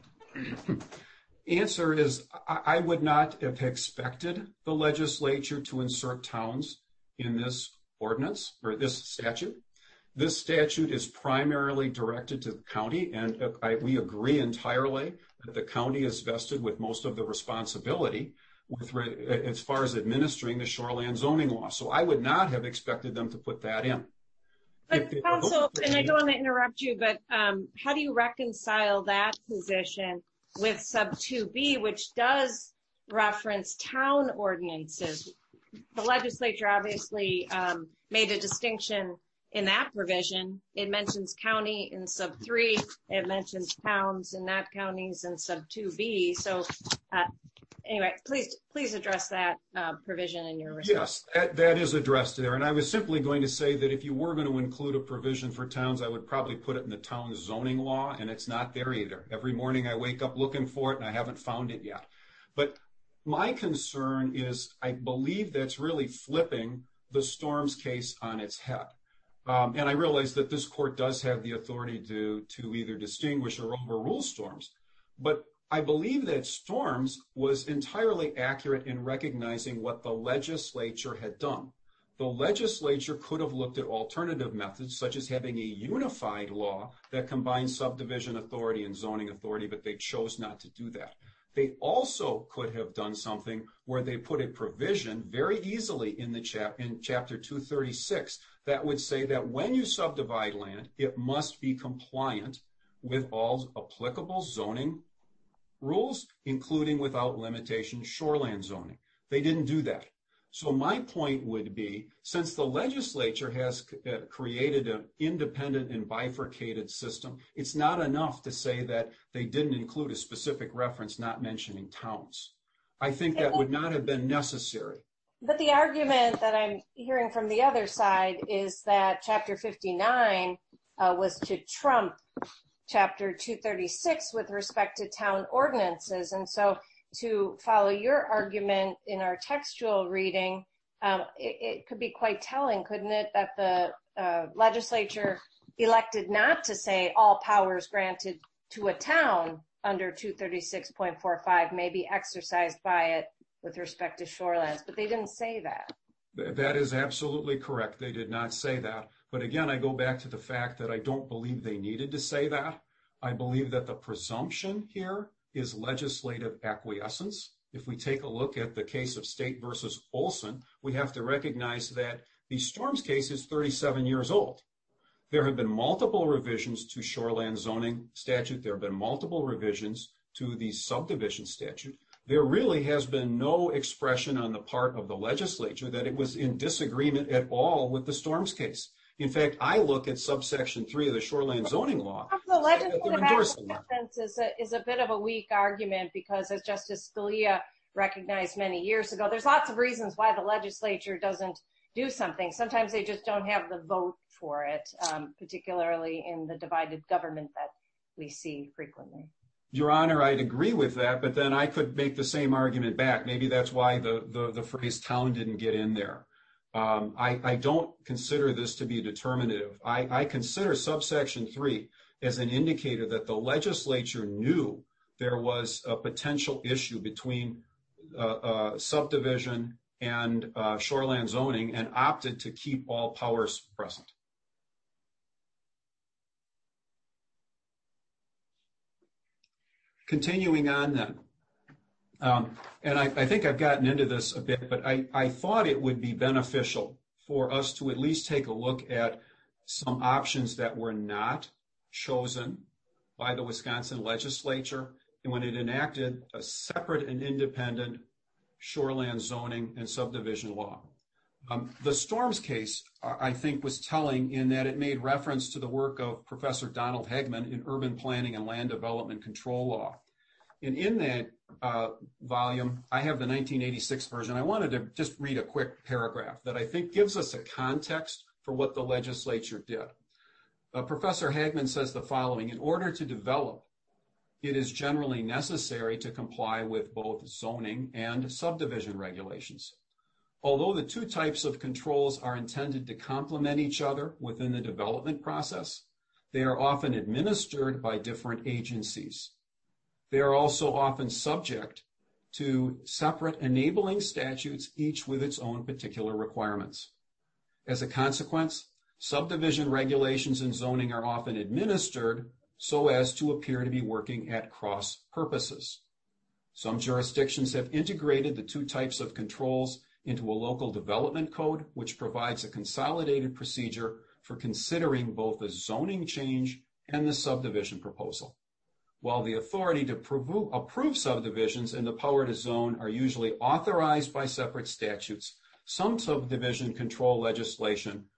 Answer is I would not have expected the legislature to insert towns in this ordinance or this statute. This statute is primarily directed to the county, and we agree entirely that the county is vested with most of the responsibility as far as administering the shoreland zoning law. So I would not have expected them to put that in. But Counsel, and I don't want to interrupt you, but how do you reconcile that position with sub 2B, which does reference town ordinances? The legislature obviously made a distinction in that provision, it mentions county in sub 3, it mentions towns and not counties in sub 2B. So anyway, please address that provision in your response. Yes, that is addressed there. And I was simply going to say that if you were going to include a provision for towns, I would probably put it in the town zoning law, and it's not there either. Every morning I wake up looking for it, and I haven't found it yet. But my concern is I believe that's really flipping the Storms case on its head. And I realize that this court does have the authority to either distinguish or overrule Storms. But I believe that Storms was entirely accurate in recognizing what the legislature had done. The legislature could have looked at alternative methods, such as having a unified law that combines subdivision authority and zoning authority, but they chose not to do that. They also could have done something where they put a provision very easily in chapter 236 that would say that when you subdivide land, it must be compliant with all applicable zoning rules, including without limitation shoreland zoning. They didn't do that. So my point would be, since the legislature has created an independent and bifurcated system, it's not enough to say that they didn't include a specific reference not mentioning towns. I think that would not have been necessary. But the argument that I'm hearing from the other side is that Chapter 59 was to trump Chapter 236 with respect to town ordinances. And so to follow your argument in our textual reading, it could be quite telling, couldn't it, that the legislature elected not to say all powers granted to a town under 236.45 may be exercised by it with respect to shorelands, but they didn't say that. That is absolutely correct. They did not say that. But again, I go back to the fact that I don't believe they needed to say that. I believe that the presumption here is legislative acquiescence. If we take a look at the case of State versus Olson, we have to recognize that the Storms case is 37 years old. There have been multiple revisions to shoreland zoning statute. There have been multiple revisions to the subdivision statute. There really has been no expression on the part of the legislature that it was in disagreement at all with the Storms case. In fact, I look at subsection 3 of the shoreland zoning law. The legislative acquiescence is a bit of a weak argument because, as Justice Scalia recognized many years ago, there's lots of reasons why the legislature doesn't do something. Sometimes they just don't have the vote for it, particularly in the divided government that we see frequently. Your Honor, I'd agree with that, but then I could make the same argument back. Maybe that's why the phrase town didn't get in there. I don't consider this to be determinative. I consider subsection 3 as an indicator that the legislature knew there was a potential issue between subdivision and shoreland zoning and opted to keep all powers present. Continuing on then, and I think I've gotten into this a bit, but I thought it would be beneficial for us to at least take a look at some options that were not chosen by the Wisconsin legislature when it enacted a separate and independent shoreland zoning and subdivision law. The Storms case, I think, was telling in that it made reference to the work of Professor Donald Hegman in Urban Planning and Land Development Control Law. And in that volume, I have the 1986 version. I wanted to just read a quick paragraph that I think gives us a context for what the legislature did. Professor Hegman says the following: in order to develop, it is generally necessary to comply with both zoning and subdivision regulations. Although the two types of controls are intended to complement each other within the development process, they are often administered by different agencies. They are also often subject to separate enabling statutes, each with its own particular requirements. As a consequence, subdivision regulations and zoning are often administered so as to appear to be working at cross purposes. Some jurisdictions have integrated the two types of controls into a local development code, which provides a consolidated procedure for considering both the zoning change and the subdivision proposal. While the authority to approve subdivisions and the power to zone are usually authorized by separate statutes, some subdivision control legislation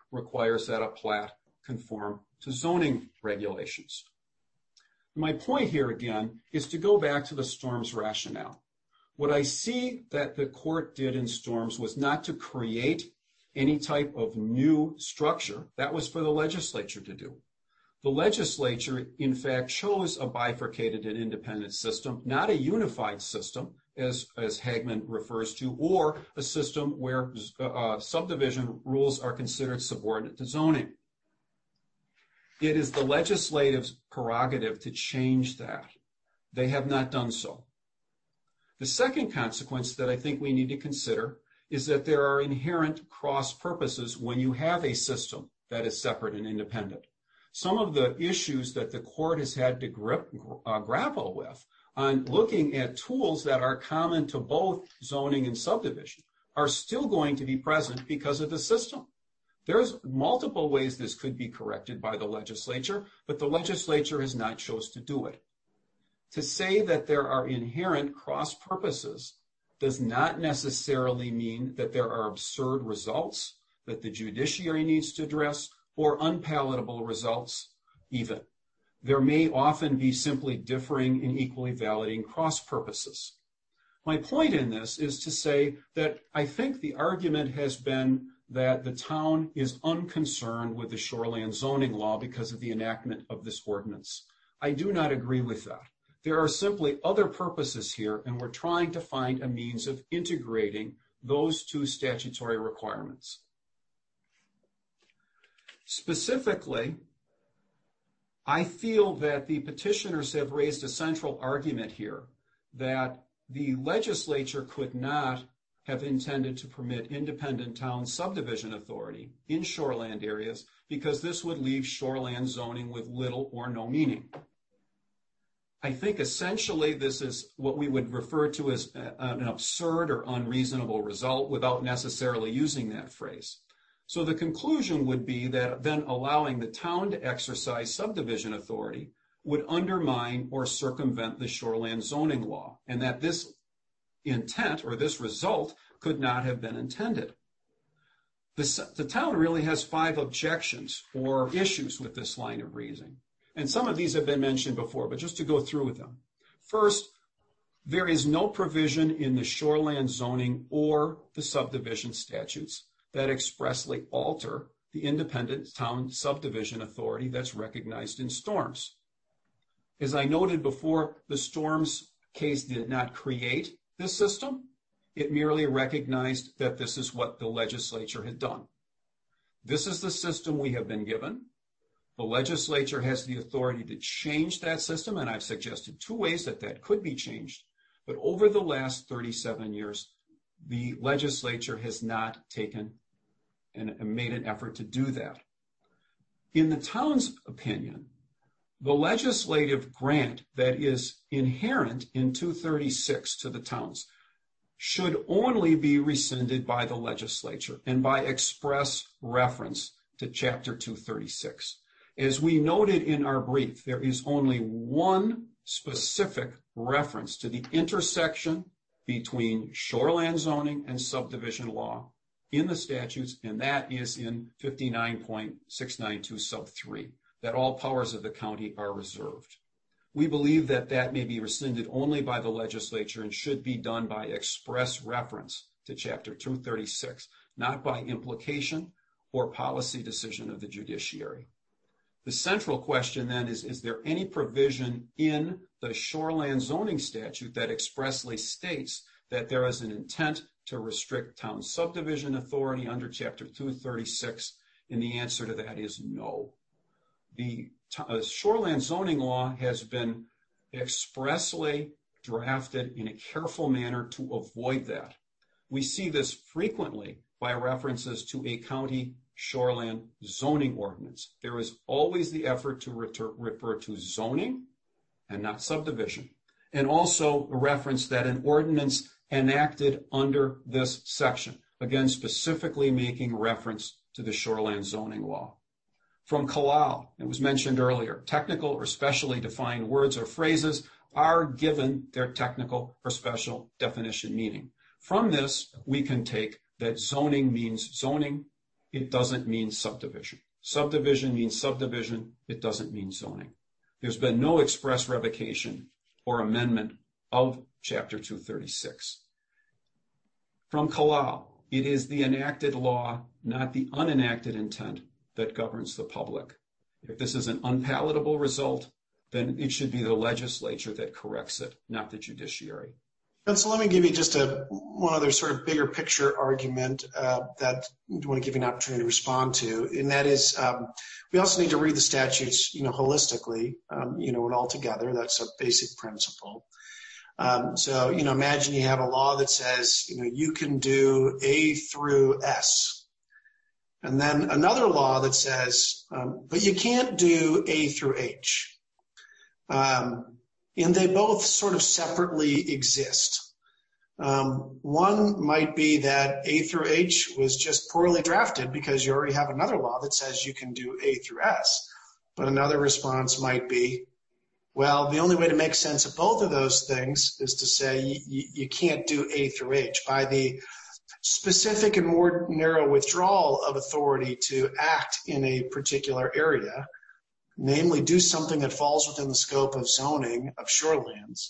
requires that a plat conform to zoning regulations. My point here again is to go back to the Storms rationale. What I see that the court did in Storms was not to create any type of new structure. That was for the legislature to do. The legislature, in fact, chose a bifurcated and independent system, not a unified system, as Hagman refers to, or a system where subdivision rules are considered subordinate to zoning. It is the legislative's prerogative to change that. They have not done so. The second consequence that I think we need to consider is that there are inherent cross purposes when you have a system that is separate and independent. Some of the issues that the court has had to grapple with on looking at tools that are common to both zoning and subdivision are still going to be present because of the system. There's multiple ways this could be corrected by the legislature, but the legislature has not chose to do it. To say that there are inherent cross purposes does not necessarily mean that there are absurd results that the judiciary needs to address or unpalatable results even. There may often be simply differing and equally validating cross purposes. My point in this is to say that I think the argument has been that the town is unconcerned with the shoreline zoning law because of the enactment of this ordinance. I do not agree with that. There are simply other purposes here, and we're trying to find a means of integrating those two statutory requirements. Specifically, I feel that the petitioners have raised a central argument here that the legislature could not have intended to permit independent town subdivision authority in shoreland areas because this would leave shoreland zoning with little or no meaning. I think essentially this is what we would refer to as an absurd or unreasonable result without necessarily using that phrase. So the conclusion would be that then allowing the town to exercise subdivision authority would undermine or circumvent the shoreland zoning law, and that this intent or this result could not have been intended. The town really has 5 objections or issues with this line of reasoning. And some of these have been mentioned before, but just to go through with them. First, there is no provision in the shoreland zoning or the subdivision statutes that expressly alter the independent town subdivision authority that's recognized in Storms. As I noted before, the Storms case did not create this system. It merely recognized that this is what the legislature had done. This is the system we have been given. The legislature has the authority to change that system, and I've suggested 2 ways that that could be changed. But over the last 37 years, the legislature has not taken and made an effort to do that. In the town's opinion, the legislative grant that is inherent in 236 to the towns should only be rescinded by the legislature and by express reference to Chapter 236. As we noted in our brief, there is only one specific reference to the intersection between shoreland zoning and subdivision law in the statutes, and that is in 59.692 sub 3, that all powers of the county are reserved. We believe that that may be rescinded only by the legislature and should be done by express reference to Chapter 236, not by implication or policy decision of the judiciary. The central question then is there any provision in the shoreland zoning statute that expressly states that there is an intent to restrict town subdivision authority under Chapter 236? And the answer to that is no. The shoreland zoning law has been expressly drafted in a careful manner to avoid that. We see this frequently by references to a county shoreland zoning ordinance. There is always the effort to refer to zoning and not subdivision. And also a reference that an ordinance enacted under this section, again, specifically making reference to the shoreland zoning law. From Kalal, it was mentioned earlier, technical or specially defined words or phrases are given their technical or special definition meaning. From this, we can take that zoning means zoning it doesn't mean subdivision. Subdivision means subdivision. It doesn't mean zoning. There's been no express revocation or amendment of Chapter 236. From Kalal, it is the enacted law, not the unenacted intent, that governs the public. If this is an unpalatable result, then it should be the legislature that corrects it, not the judiciary. And so let me give you just one other sort of bigger picture argument that I want to give you an opportunity to respond to, and that is we also need to read the statutes, holistically, and all together. That's a basic principle. So, imagine you have a law that says, you can do A through S. And then another law that says, but you can't do A through H. And they both sort of separately exist. One might be that A through H was just poorly drafted because you already have another law that says you can do A through S. But another response might be, well, the only way to make sense of both of those things is to say you can't do A through H. By the specific and more narrow withdrawal of authority to act in a particular area, namely do something that falls within the scope of zoning of shorelands,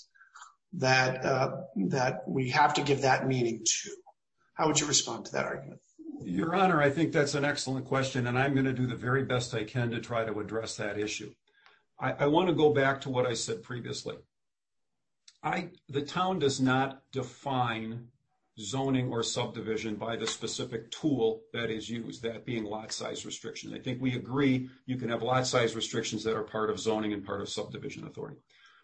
that we have to give that meaning to. How would you respond to that argument? Your Honor, I think that's an excellent question, and I'm going to do the very best I can to try to address that issue. I want to go back to what I said previously. The town does not define zoning or subdivision by the specific tool that is used, that being lot size restriction. I think we agree you can have lot size restrictions that are part of zoning and part of subdivision authority.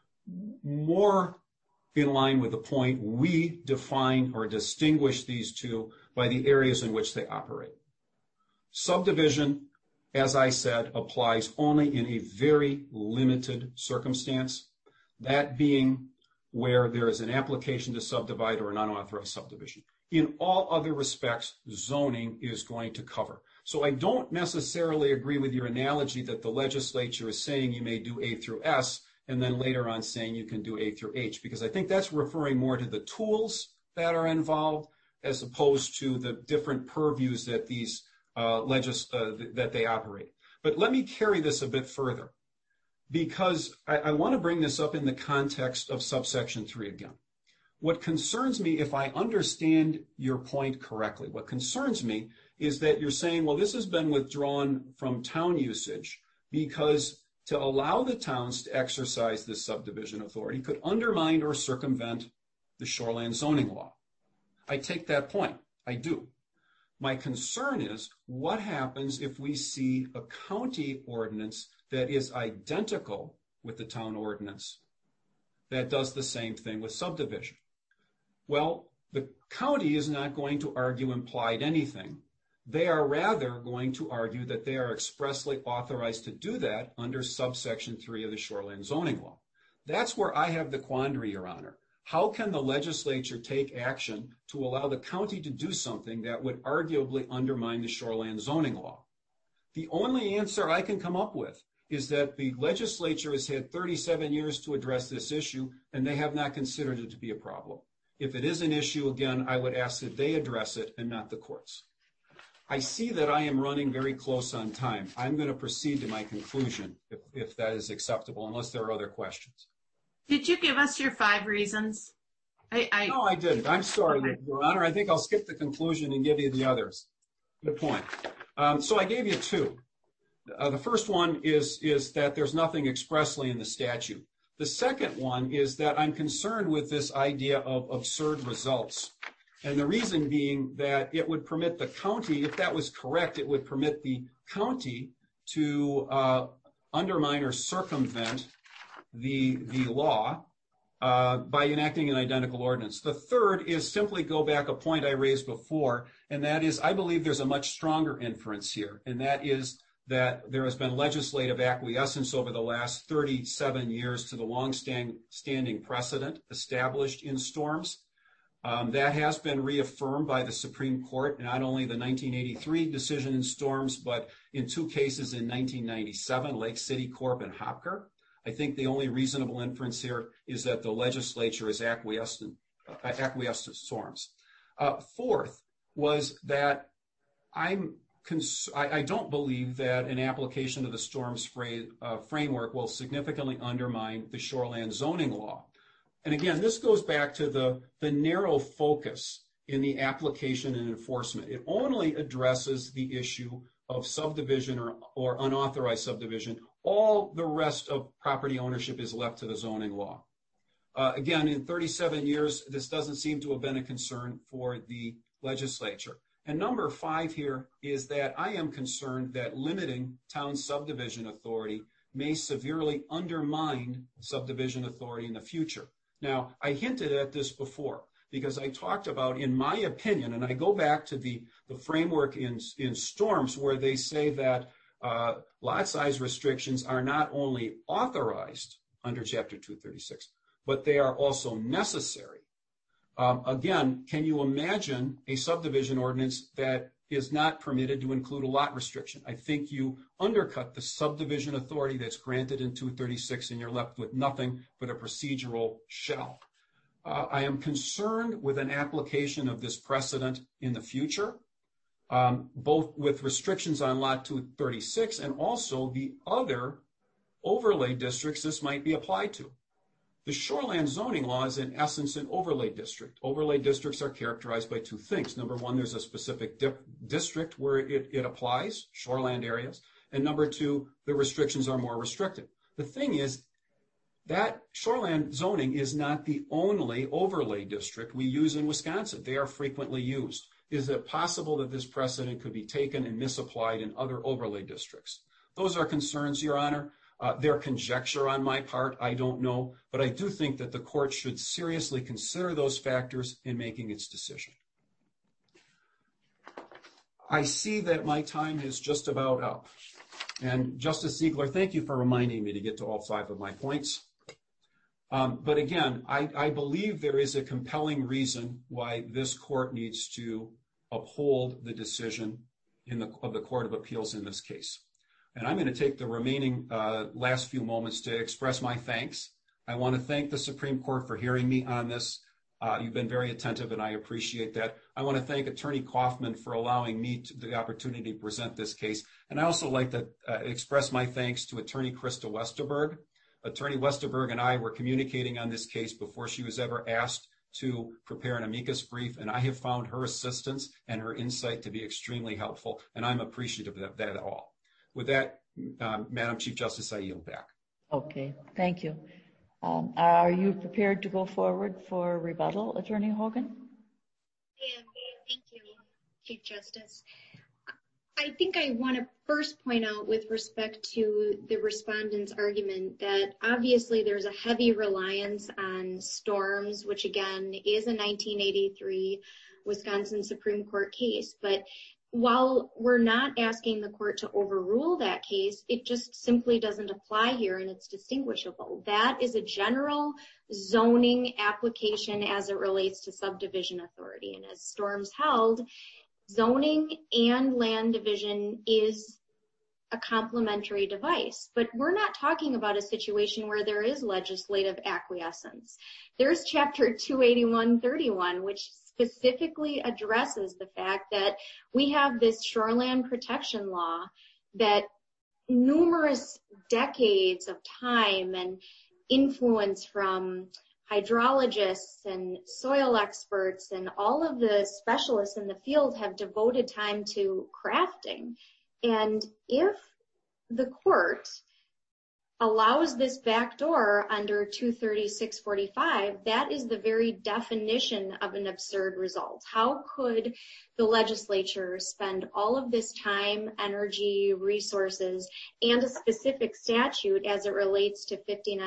More in line with the point, we define or distinguish these two by the areas in which they operate. Subdivision, as I said, applies only in a very limited circumstance, that being where there is an application to subdivide or an unauthorized subdivision. In all other respects, zoning is going to cover. So I don't necessarily agree with your analogy that the legislature is saying you may do A through S and then later on saying you can do A through H, because I think that's referring more to the tools that are involved as opposed to the different purviews that these that they operate. But let me carry this a bit further, because I want to bring this up in the context of subsection 3 again. What concerns me, if I understand your point correctly, what concerns me is that you're saying, well, this has been withdrawn from town usage because to allow the towns to exercise this subdivision authority could undermine or circumvent the shoreland zoning law. I take that point. I do. My concern is what happens if we see a county ordinance that is identical with the town ordinance that does the same thing with subdivision? Well, the county is not going to argue implied anything. They are rather going to argue that they are expressly authorized to do that under subsection 3 of the shoreland zoning law. That's where I have the quandary, Your Honor. How can the legislature take action to allow the county to do something that would arguably undermine the shoreland zoning law? The only answer I can come up with is that the legislature has had 37 years to address this issue, and they have not considered it to be a problem. If it is an issue, again, I would ask that they address it and not the courts. I see that I am running very close on time. I'm going to proceed to my conclusion, if that is acceptable, unless there are other questions. Did you give us your 5 reasons? No, I didn't. I'm sorry, okay. Your Honor. I think I'll skip the conclusion and give you the others. Good point. So I gave you 2. The first one is that there's nothing expressly in the statute. The second one is that I'm concerned with this idea of absurd results. And the reason being that it would permit the county, if that was correct, it would permit the county to undermine or circumvent the law by enacting an identical ordinance. The third is simply go back a point I raised before, and that is I believe there's a much stronger inference here, and that is that there has been legislative acquiescence over the last 37 years to the long-standing precedent established in storms. That has been reaffirmed by the Supreme Court, not only the 1983 decision in storms, but in 2 cases in 1997, Lake City Corp and Hopker. I think the only reasonable inference here is that the legislature has acquiesced to storms. Fourth was that I'm don't believe that an application of the storms framework will significantly undermine the shoreland zoning law. And again, this goes back to the narrow focus in the application and enforcement. It only addresses the issue of subdivision or unauthorized subdivision. All the rest of property ownership is left to the zoning law. Again, in 37 years, this doesn't seem to have been a concern for the legislature. And number 5 here is that I am concerned that limiting town subdivision authority may severely undermine subdivision authority in the future. Now, I hinted at this before because I talked about, in my opinion, and I go back to the framework in storms where they say that lot size restrictions are not only authorized under Chapter 236, but they are also necessary. Again, can you imagine a subdivision ordinance that is not permitted to include a lot restriction? I think you undercut the subdivision authority that's granted in 236 and you're left with nothing but a procedural shell. I am concerned with an application of this precedent in the future, both with restrictions on Lot 236 and also the other overlay districts this might be applied to. The shoreland zoning law is in essence an overlay district. Overlay districts are characterized by 2 things. Number 1, there's a specific district where it applies, shoreland areas. And number 2, the restrictions are more restricted. The thing is that shoreland zoning is not the only overlay district we use in Wisconsin. They are frequently used. Is it possible that this precedent could be taken and misapplied in other overlay districts? Those are concerns, Your Honor. They're conjecture on my part, I don't know, but I do think that the court should seriously consider those factors in making its decision. I see that my time is just about up. And Justice Ziegler, thank you for reminding me to get to all 5 of my points. But again, I believe there is a compelling reason why this court needs to uphold the decision of the Court of Appeals in this case. And I'm going to take the remaining last few moments to express my thanks. I want to thank the Supreme Court for hearing me on this. You've been very attentive, and I appreciate that. I want to thank Attorney Kaufman for allowing me the opportunity to present this case. And I also like to express my thanks to Attorney Krista Westerberg. Attorney Westerberg and I were communicating on this case before she was ever asked to prepare an amicus brief, and I have found her assistance and her insight to be extremely helpful, and I'm appreciative of that all. With that, Madam Chief Justice, I yield back. Okay, thank you. Are you prepared to go forward for rebuttal, Attorney Hogan? I am. Thank you, Chief Justice. I think I want to first point out with respect to the respondent's argument that obviously there's a heavy reliance on storms, which again is a 1983 Wisconsin Supreme Court case. But while we're not asking the court to overrule that case, it just simply doesn't apply here and it's distinguishable. That is a general zoning application as it relates to subdivision authority. And as Storms held, zoning and land division is a complementary device. But we're not talking about a situation where there is legislative acquiescence. There's Chapter 281-31, which specifically addresses the fact that we have this shoreland protection law that numerous decades of time and influence from hydrologists and soil experts and all of the specialists in the field have devoted time to crafting. And if the court allows this backdoor under 236-45, that is the very definition of an absurd result. How could the legislature spend all of this time, energy, resources, and a specific statute as it relates to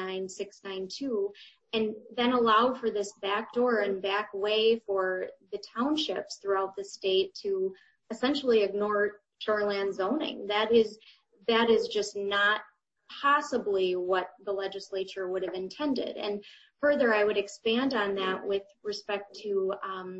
59692 and then allow for this backdoor and back way for the townships throughout the state to essentially ignore shoreland zoning? That is just not possibly what the legislature would have intended. And further, I would expand on that with respect to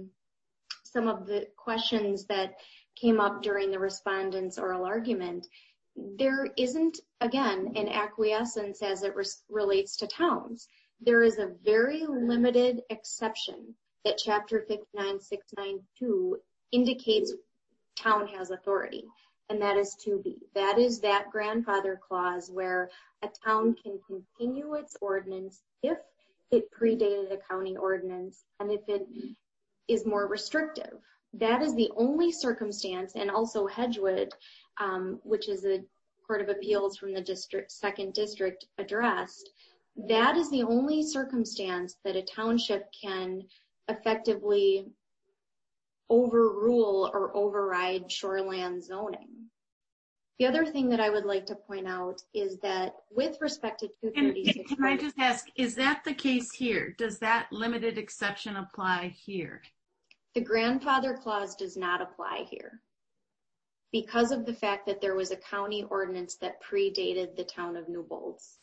some of the questions that came up during the respondent's oral argument. There isn't, again, an acquiescence as it relates to towns. There is a very limited exception that Chapter 59692 indicates town has authority. and that is 2B. That is that grandfather clause where a town can continue its ordinance if it predated a county ordinance and if it is more restrictive. That is the only circumstance, and also Hedgewood, which is a Court of Appeals from the second district addressed, that is the only circumstance that a township can effectively overrule or override shoreland zoning. The other thing that I would like to point out is that with respect to 236. Can I just ask, is that the case here? Does that limited exception apply here? The grandfather clause does not apply here because of the fact that there was a county ordinance that predated the town of Newbolds.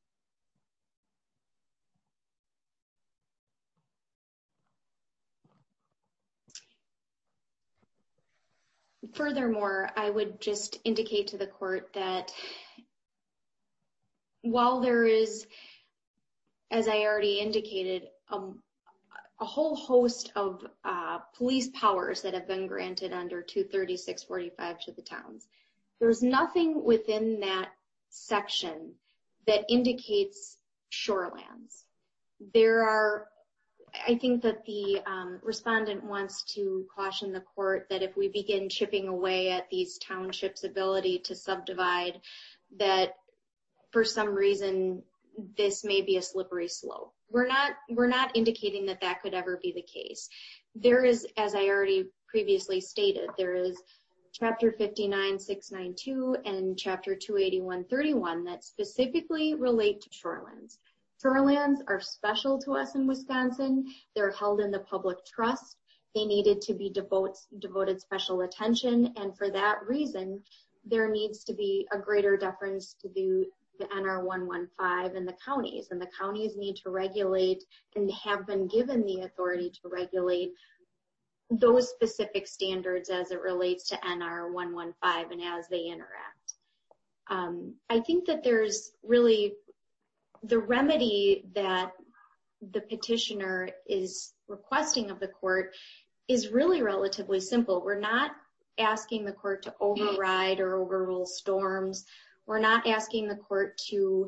Furthermore, I would just indicate to the court that while there is, as I already indicated, a whole host of police powers that have been granted under 236.45 to the towns, there's nothing within that section that indicates shorelands. I think that the respondent wants to caution the court that if we begin chipping away at these townships' ability to subdivide, that for some reason this may be a slippery slope. We're not indicating that that could ever be the case. There is, as I already previously stated, there is Chapter 59.692 and Chapter 281.31 that specifically relate to shorelands. Shorelands are special to us in Wisconsin. They're held in the public trust. They needed to be devoted special attention, and for that reason, there needs to be a greater deference to the NR 115 and the counties need to regulate and have been given the authority to regulate those specific standards as it relates to NR 115 and as they interact. I think that there's really the remedy that the petitioner is requesting of the court is really relatively simple. We're not asking the court to override or overrule storms. We're not asking the court to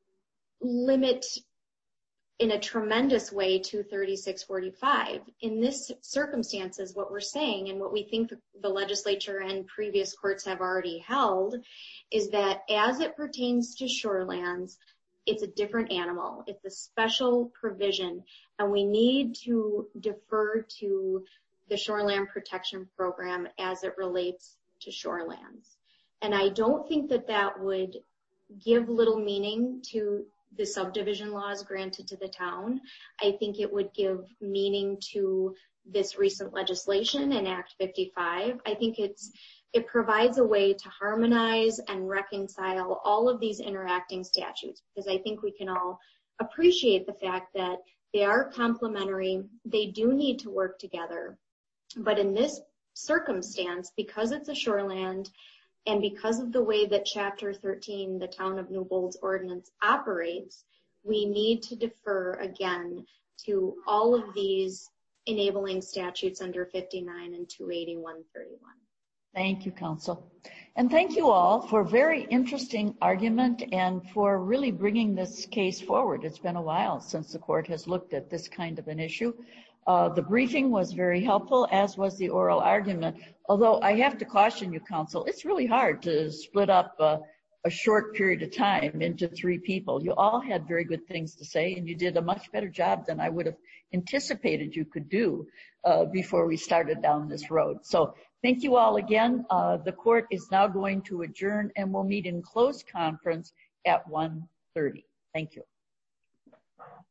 limit in a tremendous way 236.45. In this circumstances, what we're saying and what we think the legislature and previous courts have already held is that as it pertains to shorelands, it's a different animal. It's a special provision, and we need to defer to the Shoreland Protection Program as it relates to shorelands. And I don't think that that would give little meaning to the subdivision laws granted to the town. I think it would give meaning to this recent legislation in Act 55. I think it provides a way to harmonize and reconcile all of these interacting statutes, because I think we can all appreciate the fact that they are complementary. They do need to work together. But in this circumstance, because it's a shoreland and because of the way that Chapter 13, the Town of Newbolds Ordinance operates, we need to defer again to all of these enabling statutes under 59 and 281.31. Thank you, Counsel. And thank you all for a very interesting argument and for really bringing this case forward. It's been a while since the court has looked at this kind of an issue. The briefing was very helpful, as was the oral argument. Although I have to caution you, Counsel, it's really hard to split up a short period of time into three people. You all had very good things to say, and you did a much better job than I would have anticipated you could do before we started down this road. So thank you all again. The court is now going to adjourn, and we'll meet in closed conference at 1:30. Thank you.